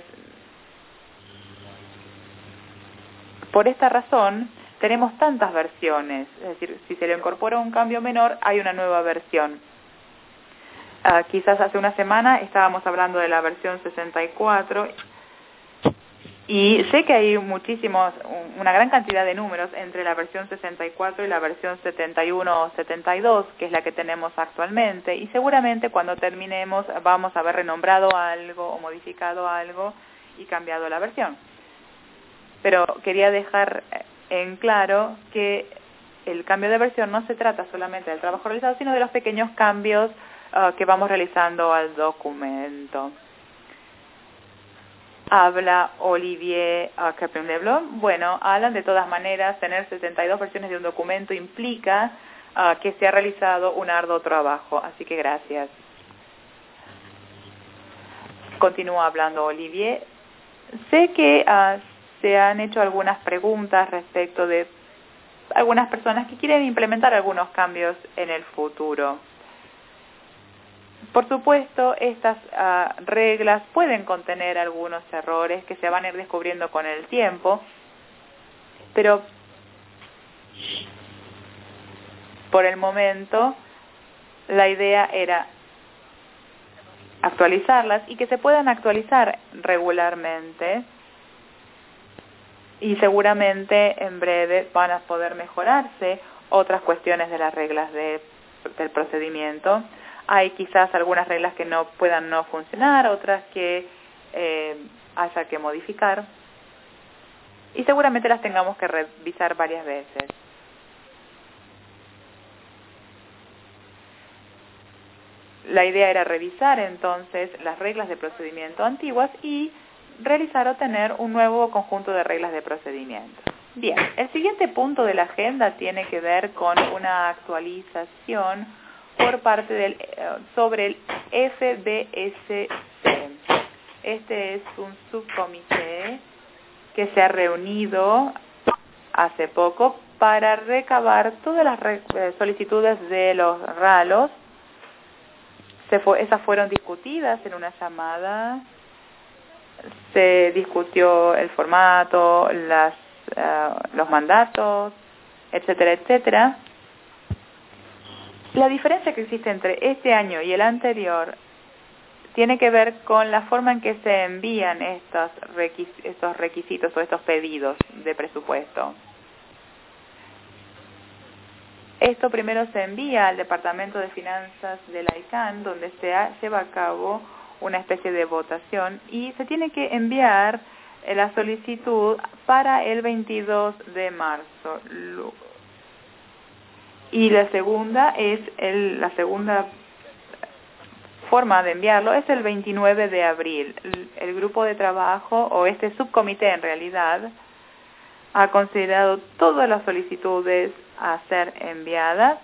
por esta razón tenemos tantas versiones, es decir, si se le incorpora un cambio menor hay una nueva versión. Uh, quizás hace una semana estábamos hablando de la versión sesenta y cuatro y sé que hay muchísimos, una gran cantidad de números entre la versión sesenta y cuatro y la versión setenta y uno o setenta y dos, que es la que tenemos actualmente, y seguramente cuando terminemos vamos a haber renombrado algo o modificado algo y cambiado la versión. Pero quería dejar en claro que el cambio de versión no se trata solamente del trabajo realizado, sino de los pequeños cambios Uh, que vamos realizando al documento. Habla Olivier uh, Caprin-Leblon. Bueno, Alan, de todas maneras, tener setenta y dos versiones de un documento implica uh, que se ha realizado un arduo trabajo, así que gracias. Continúa hablando Olivier. Sé que uh, se han hecho algunas preguntas respecto de algunas personas que quieren implementar algunos cambios en el futuro. Por supuesto, estas uh, reglas pueden contener algunos errores que se van a ir descubriendo con el tiempo, pero por el momento la idea era actualizarlas y que se puedan actualizar regularmente y seguramente en breve van a poder mejorarse otras cuestiones de las reglas de, del procedimiento. Hay quizás algunas reglas que no puedan no funcionar, otras que eh, haya que modificar y seguramente las tengamos que revisar varias veces. La idea era revisar entonces las reglas de procedimiento antiguas y realizar o tener un nuevo conjunto de reglas de procedimiento. Bien, el siguiente punto de la agenda tiene que ver con una actualización por parte del sobre el F B S C. Este es un subcomité que se ha reunido hace poco para recabar todas las solicitudes de los R A L Os se fue, esas fueron discutidas en una llamada, se discutió el formato, las, uh, los mandatos, etcétera, etcétera. La diferencia que existe entre este año y el anterior tiene que ver con la forma en que se envían estos, requis, estos requisitos o estos pedidos de presupuesto. Esto primero se envía al Departamento de Finanzas de la I C A N, donde se lleva a cabo una especie de votación y se tiene que enviar la solicitud para el veintidós de marzo. Y la segunda es el, la segunda forma de enviarlo es el veintinueve de abril. El, el grupo de trabajo, o este subcomité en realidad, ha considerado todas las solicitudes a ser enviadas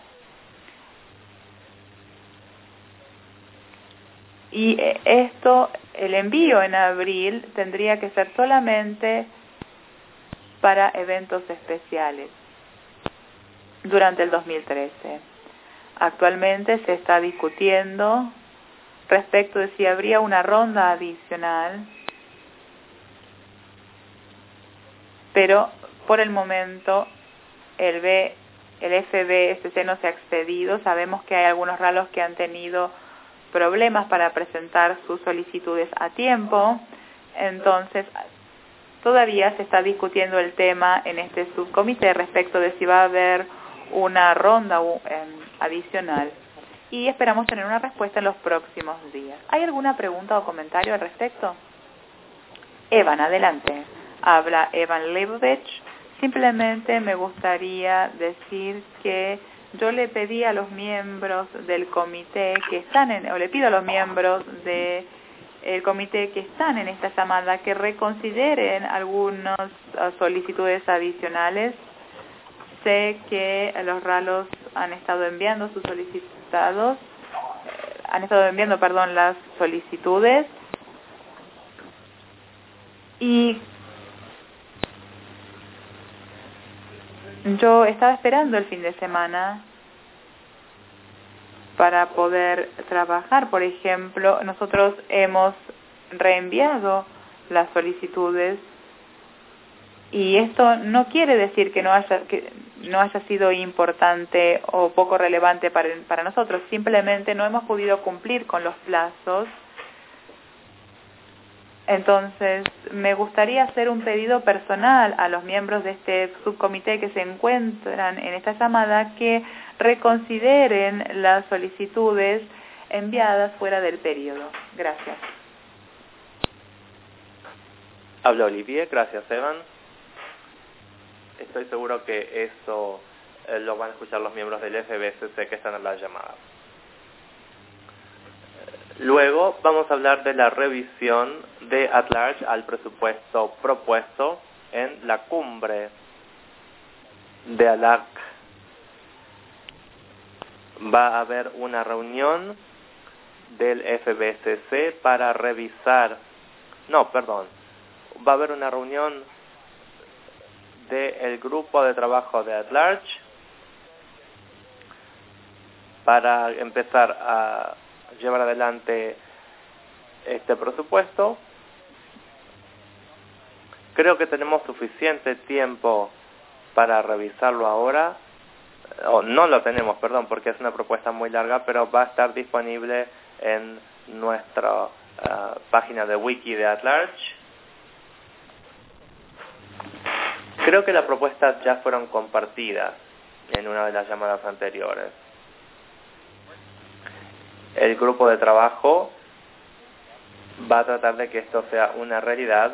y esto, el envío en abril tendría que ser solamente para eventos especiales durante el dos mil trece. Actualmente se está discutiendo respecto de si habría una ronda adicional, pero por el momento el, B, el F B S C no se ha accedido. Sabemos que hay algunos ralos que han tenido problemas para presentar sus solicitudes a tiempo, entonces todavía se está discutiendo el tema en este subcomité respecto de si va a haber una ronda adicional y esperamos tener una respuesta en los próximos días. ¿Hay alguna pregunta o comentario al respecto? Evan, adelante. Habla Evan Leibovich. Simplemente me gustaría decir que yo le pedí a los miembros del comité que están en, o le pido a los miembros del comité que están en esta llamada que reconsideren algunas solicitudes adicionales. Sé que los ralos han estado enviando sus solicitados, han estado enviando, perdón, las solicitudes y yo estaba esperando el fin de semana para poder trabajar. Por ejemplo, nosotros hemos reenviado las solicitudes y esto no quiere decir que no haya que no haya sido importante o poco relevante para, para nosotros. Simplemente no hemos podido cumplir con los plazos. Entonces, me gustaría hacer un pedido personal a los miembros de este subcomité que se encuentran en esta llamada que reconsideren las solicitudes enviadas fuera del periodo. Gracias. Habla Olivier. Gracias, Evan. Estoy seguro que eso eh, lo van a escuchar los miembros del F B S C que están en la llamada. Luego vamos a hablar de la revisión de at large al presupuesto propuesto en la cumbre de A L A C. Va a haber una reunión del F B S C para revisar, no, perdón, va a haber una reunión del grupo de trabajo de at large para empezar a llevar adelante este presupuesto. Creo que tenemos suficiente tiempo para revisarlo ahora, o no lo tenemos, perdón, porque es una propuesta muy larga, pero va a estar disponible en nuestra uh, página de wiki de at large. Creo que las propuestas ya fueron compartidas en una de las llamadas anteriores. El grupo de trabajo va a tratar de que esto sea una realidad.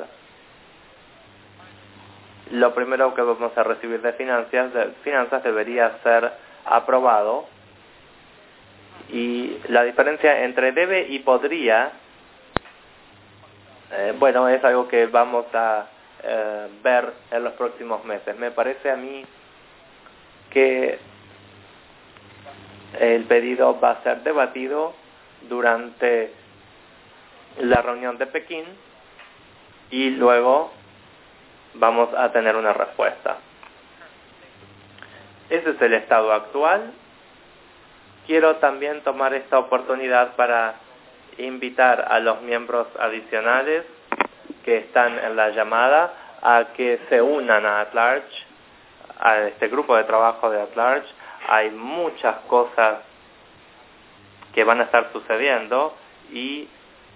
Lo primero que vamos a recibir de finanzas, de finanzas debería ser aprobado. Y la diferencia entre debe y podría, eh, bueno, es algo que vamos a eh, ver en los próximos meses. Me parece a mí que el pedido va a ser debatido durante la reunión de Pekín y luego vamos a tener una respuesta. Ese es el estado actual. quiero también tomar esta oportunidad para invitar a los miembros adicionales que están en la llamada a que se unan a At-Large, a este grupo de trabajo de At-Large. Hay muchas cosas que van a estar sucediendo y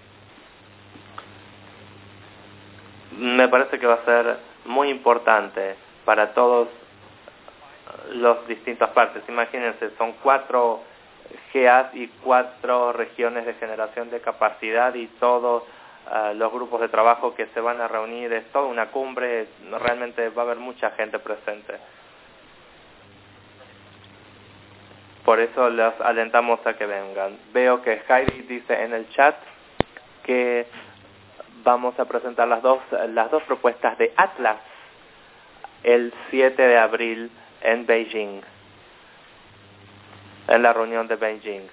me parece que va a ser muy importante para todos los distintas partes. Imagínense, son cuatro G As y cuatro regiones de generación de capacidad y todos uh, los grupos de trabajo que se van a reunir. Es toda una cumbre, realmente va a haber mucha gente presente. Por eso les alentamos a que vengan. Veo que Heidi dice en el chat que vamos a presentar las dos, las dos propuestas de Atlas el siete de abril en Beijing, en la reunión de Beijing.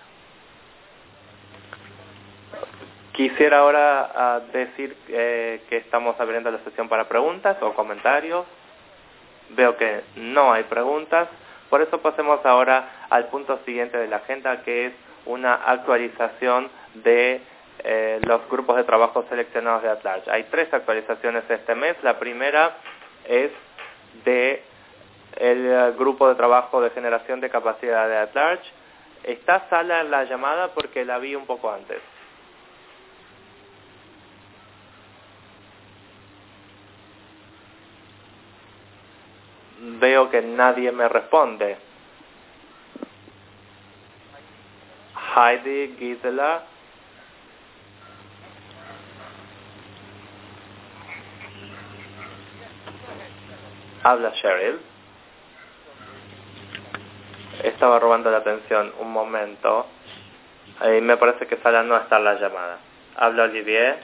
Quisiera ahora uh, decir eh, que estamos abriendo la sesión para preguntas o comentarios. Veo que no hay preguntas, por eso pasemos ahora al punto siguiente de la agenda, que es una actualización de eh, los grupos de trabajo seleccionados de At-Large. Hay tres actualizaciones este mes. La primera es de el grupo de trabajo de generación de capacidad de At-Large. Está Sala en la llamada porque la vi un poco antes. Veo que nadie me responde. Heidi, Gisela. Habla Cheryl. Estaba robando la atención un momento. Y me parece que Sara no está en la llamada. Habla Olivier.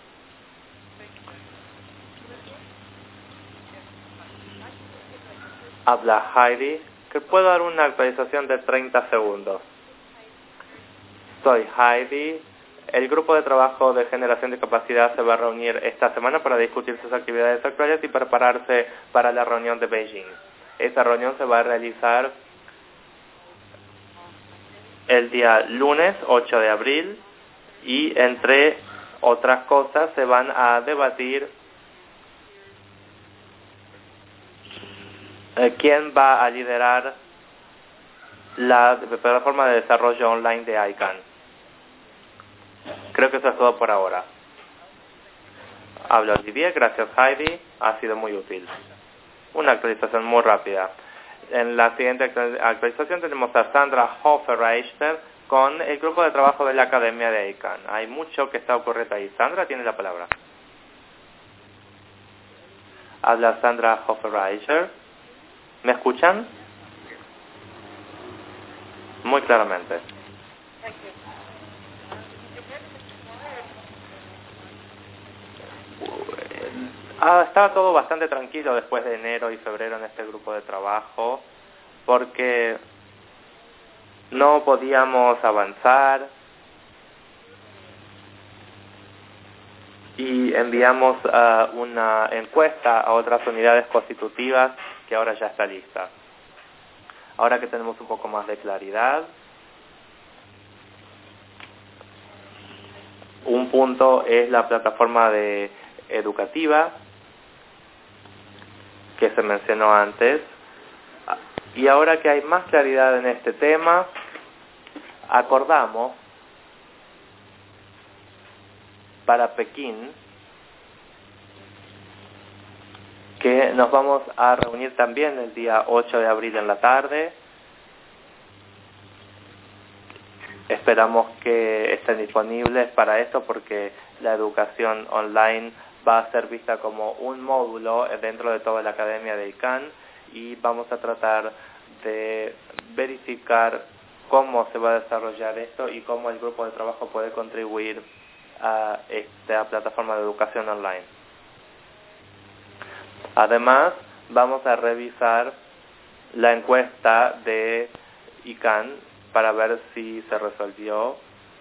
Habla Heidi. Que puedo dar una actualización de treinta segundos. Soy Heidi. El grupo de trabajo de generación de capacidad se va a reunir esta semana para discutir sus actividades actuales y prepararse para la reunión de Beijing. Esa reunión se va a realizar el día lunes ocho de abril y entre otras cosas se van a debatir eh, quién va a liderar la plataforma de desarrollo online de ICANN. Creo que eso es todo por ahora. Habla Olivier, gracias Heidi, ha sido muy útil. Una actualización muy rápida. En la siguiente actualización tenemos a Sandra Hofer-Reichter con el grupo de trabajo de la Academia de ICANN. Hay mucho que está ocurriendo ahí. Sandra tiene la palabra. Habla Sandra Hofer-Reichter. ¿Me escuchan? Muy claramente. Ah, estaba todo bastante tranquilo después de enero y febrero en este grupo de trabajo, porque no podíamos avanzar y enviamos uh, una encuesta a otras unidades constitutivas que ahora ya está lista. Ahora que tenemos un poco más de claridad, un punto es la plataforma de educativa que se mencionó antes, y ahora que hay más claridad en este tema, acordamos para Pekín que nos vamos a reunir también el día ocho de abril en la tarde. Esperamos que estén disponibles para esto porque la educación online va a ser vista como un módulo dentro de toda la Academia de ICANN y vamos a tratar de verificar cómo se va a desarrollar esto y cómo el grupo de trabajo puede contribuir a esta plataforma de educación online. Además, vamos a revisar la encuesta de ICANN para ver si se resolvió.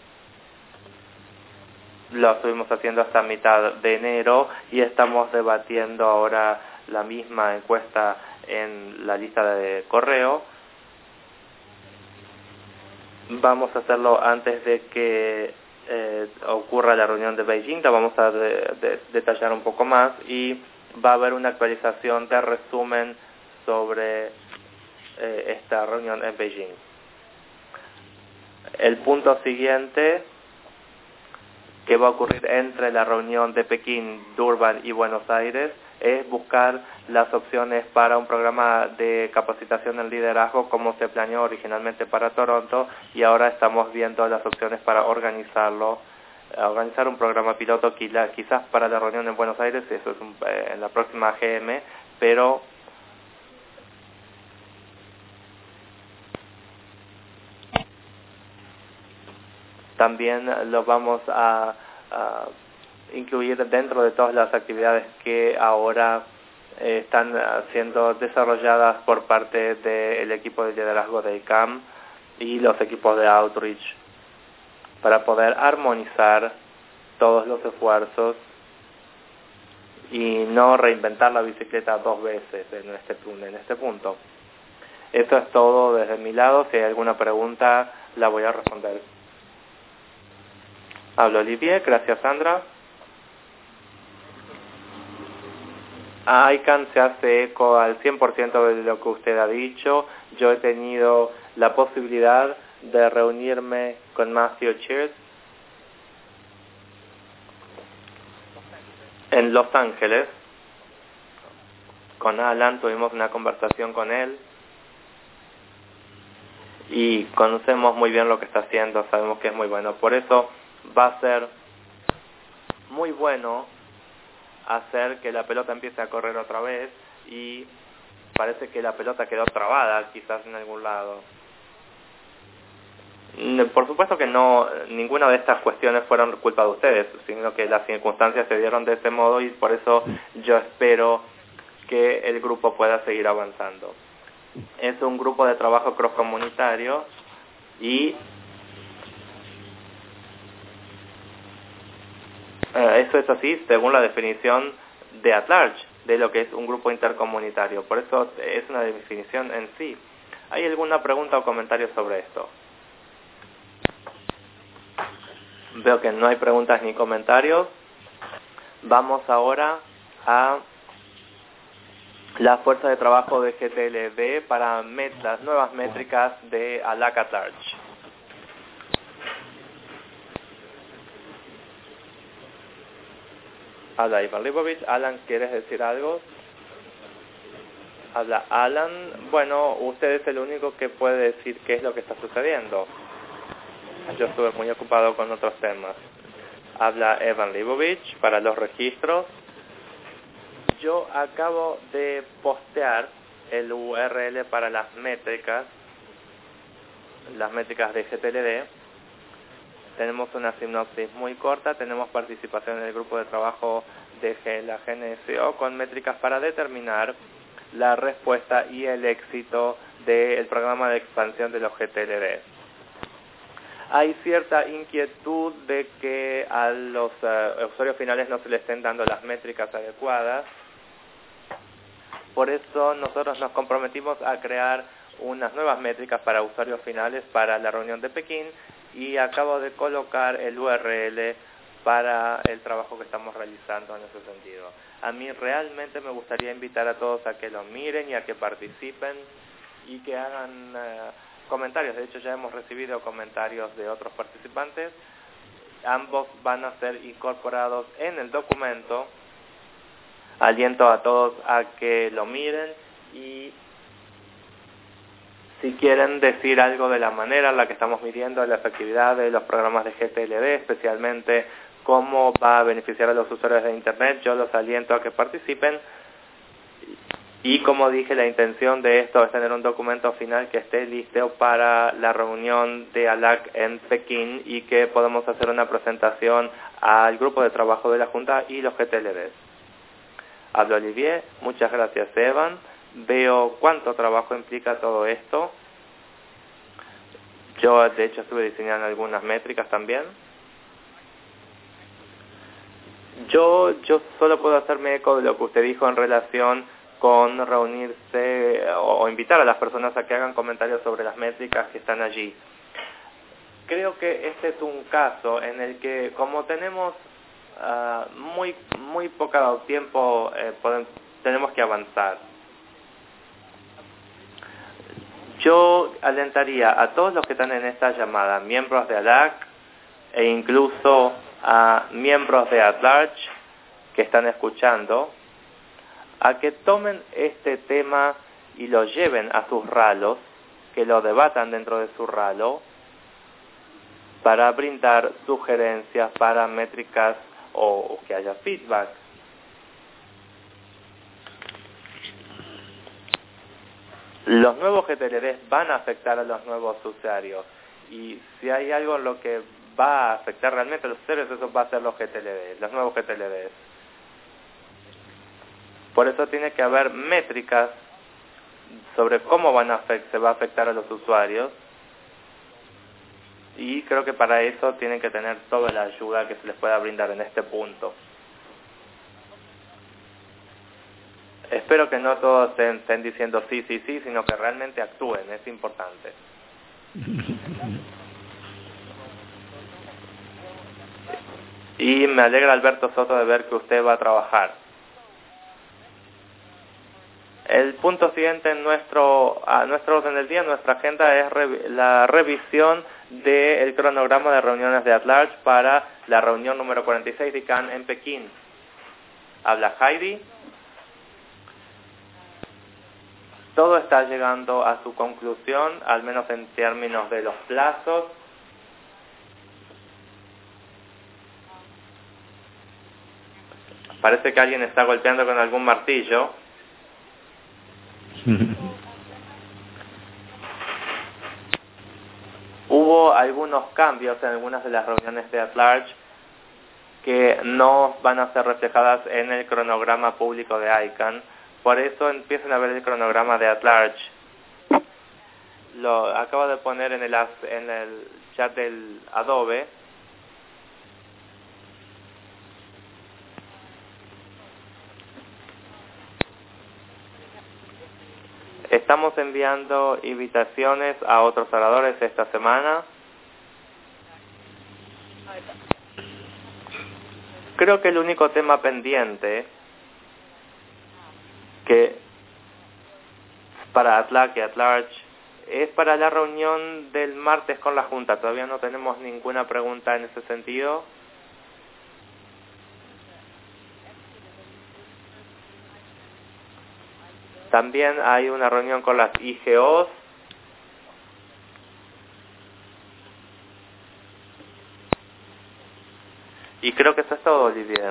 Lo estuvimos haciendo hasta mitad de enero y estamos debatiendo ahora la misma encuesta en la lista de correo. Vamos a hacerlo antes de que eh, ocurra la reunión de Beijing, la vamos a de, de, detallar un poco más y va a haber una actualización de resumen sobre eh, esta reunión en Beijing. El punto siguiente que va a ocurrir entre la reunión de Pekín, Durban y Buenos Aires es buscar las opciones para un programa de capacitación en liderazgo como se planeó originalmente para Toronto, y ahora estamos viendo las opciones para organizarlo, organizar un programa piloto quizás para la reunión en Buenos Aires, eso es un, eh, en la próxima G M, pero también lo vamos a, a incluir dentro de todas las actividades que ahora eh, están siendo desarrolladas por parte del equipo de liderazgo de I C A M y los equipos de Outreach para poder armonizar todos los esfuerzos y no reinventar la bicicleta dos veces en este, en este punto. Eso es todo desde mi lado. Si hay alguna pregunta, la voy a responder. Hablo Olivier, gracias Sandra. I C A N se hace eco al cien por ciento de lo que usted ha dicho. Yo he tenido la posibilidad de reunirme con Matthew Cheers en Los Ángeles. Con Alan tuvimos una conversación con él y conocemos muy bien lo que está haciendo, sabemos que es muy bueno. Por eso va a ser muy bueno hacer que la pelota empiece a correr otra vez, y parece que la pelota quedó trabada quizás en algún lado. Por supuesto que no, ninguna de estas cuestiones fueron culpa de ustedes, sino que las circunstancias se dieron de ese modo, y por eso yo espero que el grupo pueda seguir avanzando. Es un grupo de trabajo cross comunitario y Eh, eso es así según la definición de at large, de lo que es un grupo intercomunitario. Por eso es una definición en sí. ¿Hay alguna pregunta o comentario sobre esto? Veo que no hay preguntas ni comentarios. Vamos ahora a la fuerza de trabajo de G T L D para met- las nuevas métricas de A L A C at large. Habla Ivan Leibovich. Alan, ¿quieres decir algo? Habla Alan. Bueno, usted es el único que puede decir qué es lo que está sucediendo. Yo estuve muy ocupado con otros temas. Habla Evan Leibovich para los registros. Yo acabo de postear el U R L para las métricas, las métricas de G T L D. Tenemos una sinopsis muy corta, tenemos participación en el grupo de trabajo de la G N S O con métricas para determinar la respuesta y el éxito del programa de expansión de los G T L D. Hay cierta inquietud de que a los uh, usuarios finales no se les estén dando las métricas adecuadas. Por eso nosotros nos comprometimos a crear unas nuevas métricas para usuarios finales para la reunión de Pekín, y acabo de colocar el U R L para el trabajo que estamos realizando en ese sentido. A mí realmente me gustaría invitar a todos a que lo miren y a que participen y que hagan uh, comentarios. De hecho, ya hemos recibido comentarios de otros participantes. Ambos van a ser incorporados en el documento. Aliento a todos a que lo miren, y si quieren decir algo de la manera en la que estamos midiendo las actividades, los programas de G T L D, especialmente cómo va a beneficiar a los usuarios de Internet, yo los aliento a que participen. Y como dije, la intención de esto es tener un documento final que esté listo para la reunión de A L A C en Pekín, y que podamos hacer una presentación al grupo de trabajo de la Junta y los G T L Ds. Hablo Olivier, muchas gracias Evan. Veo cuánto trabajo implica todo esto. Yo de hecho estuve diseñando algunas métricas también. Yo, yo solo puedo hacerme eco de lo que usted dijo en relación con reunirse o, o invitar a las personas a que hagan comentarios sobre las métricas que están allí. creo que este es un caso en el que, como tenemos uh, muy muy poco tiempo, eh, podemos, tenemos que avanzar. Yo alentaría a todos los que están en esta llamada, miembros de A L A C e incluso a miembros de At Large que están escuchando, a que tomen este tema y lo lleven a sus ralos, que lo debatan dentro de su ralo, para brindar sugerencias, paramétricas o, o que haya feedback. Los nuevos G T L Ds van a afectar a los nuevos usuarios, y si hay algo en lo que va a afectar realmente a los usuarios, eso va a ser los G T L Ds, los nuevos G T L Ds. Por eso tiene que haber métricas sobre cómo van a afect- se va a afectar a los usuarios, y creo que para eso tienen que tener toda la ayuda que se les pueda brindar en este punto. Espero que no todos estén, estén diciendo sí, sí, sí, sino que realmente actúen, es importante. Y me alegra, Alberto Soto, de ver que usted va a trabajar. El punto siguiente en nuestro, a nuestro orden del día, nuestra agenda, es re, la revisión del cronograma de reuniones de At Large para la reunión número cuarenta y seis de I C A N en Pekín. Habla Heidi. Todo está llegando a su conclusión, al menos en términos de los plazos. Parece que alguien está golpeando con algún martillo. Hubo algunos cambios en algunas de las reuniones de At Large que no van a ser reflejadas en el cronograma público de I C A N. Por eso empiecen a ver el cronograma de At Large. Lo acabo de poner en el, en el chat del Adobe. Estamos enviando invitaciones a otros oradores esta semana. Creo que el único tema pendiente que para At Large y At Large es para la reunión del martes con la Junta. Todavía no tenemos ninguna pregunta en ese sentido. También hay una reunión con las I G Os. Y creo que eso es todo, Olivier.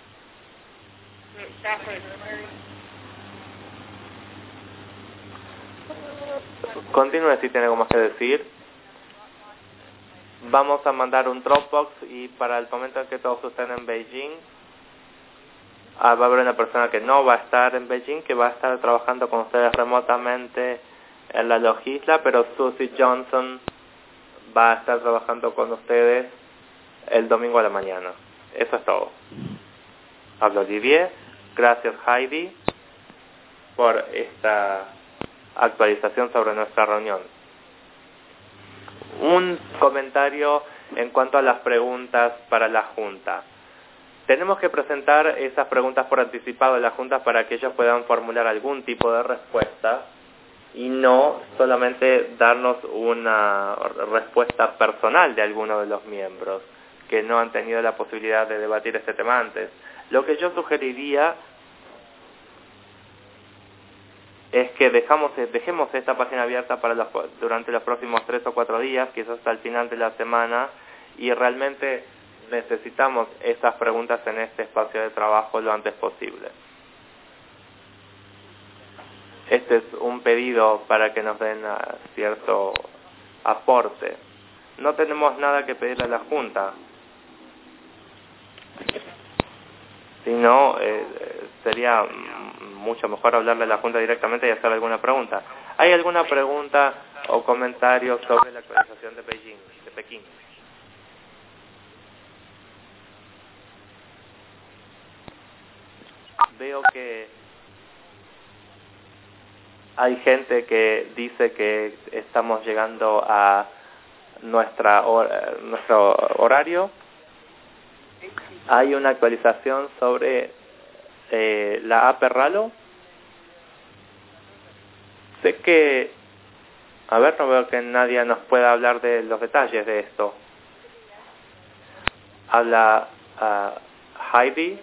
Continúe si tiene algo más que decir. Vamos a mandar un Dropbox, y para el momento en que todos estén en Beijing, ah, va a haber una persona que no va a estar en Beijing, que va a estar trabajando con ustedes remotamente en la Logisla, pero Susie Johnson va a estar trabajando con ustedes el domingo a la mañana. Eso es todo. Hablo Olivier. Gracias, Heidi, por esta actualización sobre nuestra reunión. Un comentario en cuanto a las preguntas para la Junta. Tenemos que presentar esas preguntas por anticipado a la Junta para que ellos puedan formular algún tipo de respuesta y no solamente darnos una respuesta personal de alguno de los miembros que no han tenido la posibilidad de debatir este tema antes. Lo que yo sugeriría es que dejamos, dejemos esta página abierta para los, durante los próximos tres o cuatro días, quizás hasta el final de la semana, y realmente necesitamos esas preguntas en este espacio de trabajo lo antes posible. Este es un pedido para que nos den uh, cierto aporte. No tenemos nada que pedirle a la Junta, sino eh, sería mucho mejor hablarle a la Junta directamente y hacer alguna pregunta. ¿Hay alguna pregunta o comentario sobre la actualización de Beijing, de Pekín? Veo que hay gente que dice que estamos llegando a nuestra hor nuestro horario. Hay una actualización sobre eh, la app Ralo. Sé que, a ver, no veo que nadie nos pueda hablar de los detalles de esto. Habla uh, Heidi.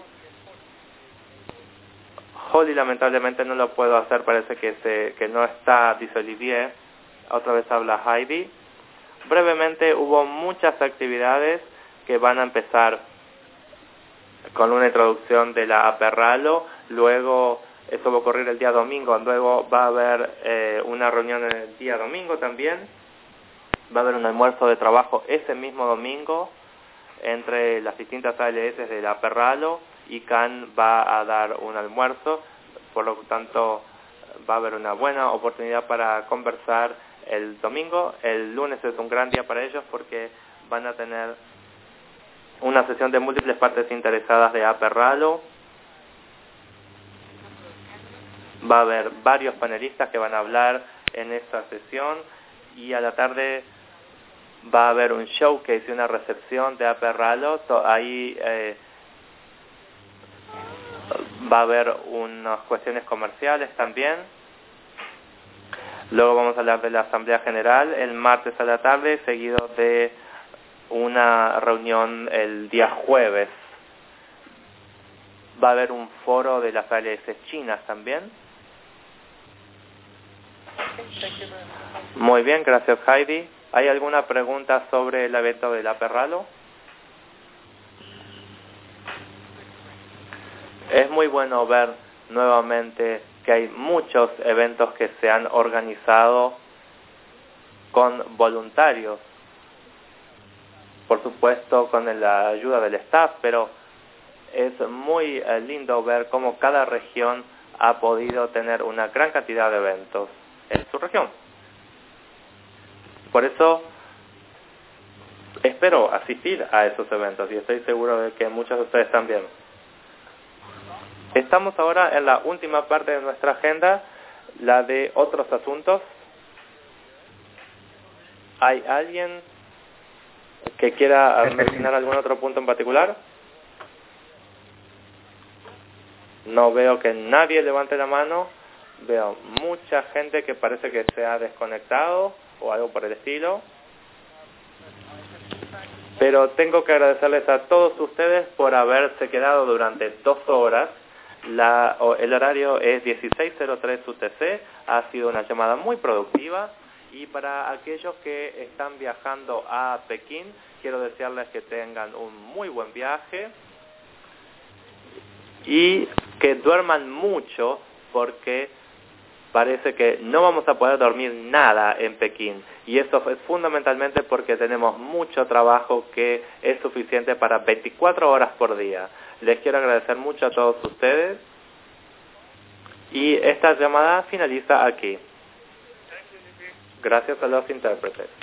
Holly lamentablemente no lo puedo hacer, parece que se que no está, dice Olivier. Otra vez habla Heidi. Brevemente, hubo muchas actividades que van a empezar con una introducción de la app Ralo. Luego, eso va a ocurrir el día domingo. Luego va a haber eh, una reunión el día domingo también. Va a haber un almuerzo de trabajo ese mismo domingo entre las distintas A L S de la app Ralo. Y Khan va a dar un almuerzo, por lo tanto va a haber una buena oportunidad para conversar el domingo. El lunes es un gran día para ellos porque van a tener una sesión de múltiples partes interesadas de app Ralo. Va a haber varios panelistas que van a hablar en esta sesión y a la tarde va a haber un showcase y una recepción de app Ralo. Ahí eh, va a haber unas cuestiones comerciales también. Luego vamos a hablar de la Asamblea General el martes a la tarde, seguido de una reunión el día jueves. Va a haber un foro de las A L S chinas también. Muy bien, gracias Heidi. ¿Hay alguna pregunta sobre el evento de la app Ralo? Es muy bueno ver nuevamente que hay muchos eventos que se han organizado con voluntarios, por supuesto con la ayuda del staff, pero es muy eh, lindo ver cómo cada región ha podido tener una gran cantidad de eventos en su región. Por eso espero asistir a esos eventos y estoy seguro de que muchos de ustedes también. Estamos ahora en la última parte de nuestra agenda, la de otros asuntos. ¿Hay alguien que quiera mencionar algún otro punto en particular? No veo que nadie levante la mano. Veo mucha gente que parece que se ha desconectado o algo por el estilo. Pero tengo que agradecerles a todos ustedes por haberse quedado durante dos horas. La, el horario es dieciséis cero tres U T C, ha sido una llamada muy productiva y para aquellos que están viajando a Pekín, quiero desearles que tengan un muy buen viaje y que duerman mucho porque parece que no vamos a poder dormir nada en Pekín y eso es fundamentalmente porque tenemos mucho trabajo que es suficiente para veinticuatro horas por día. Les quiero agradecer mucho a todos ustedes y esta llamada finaliza aquí. Gracias a los intérpretes.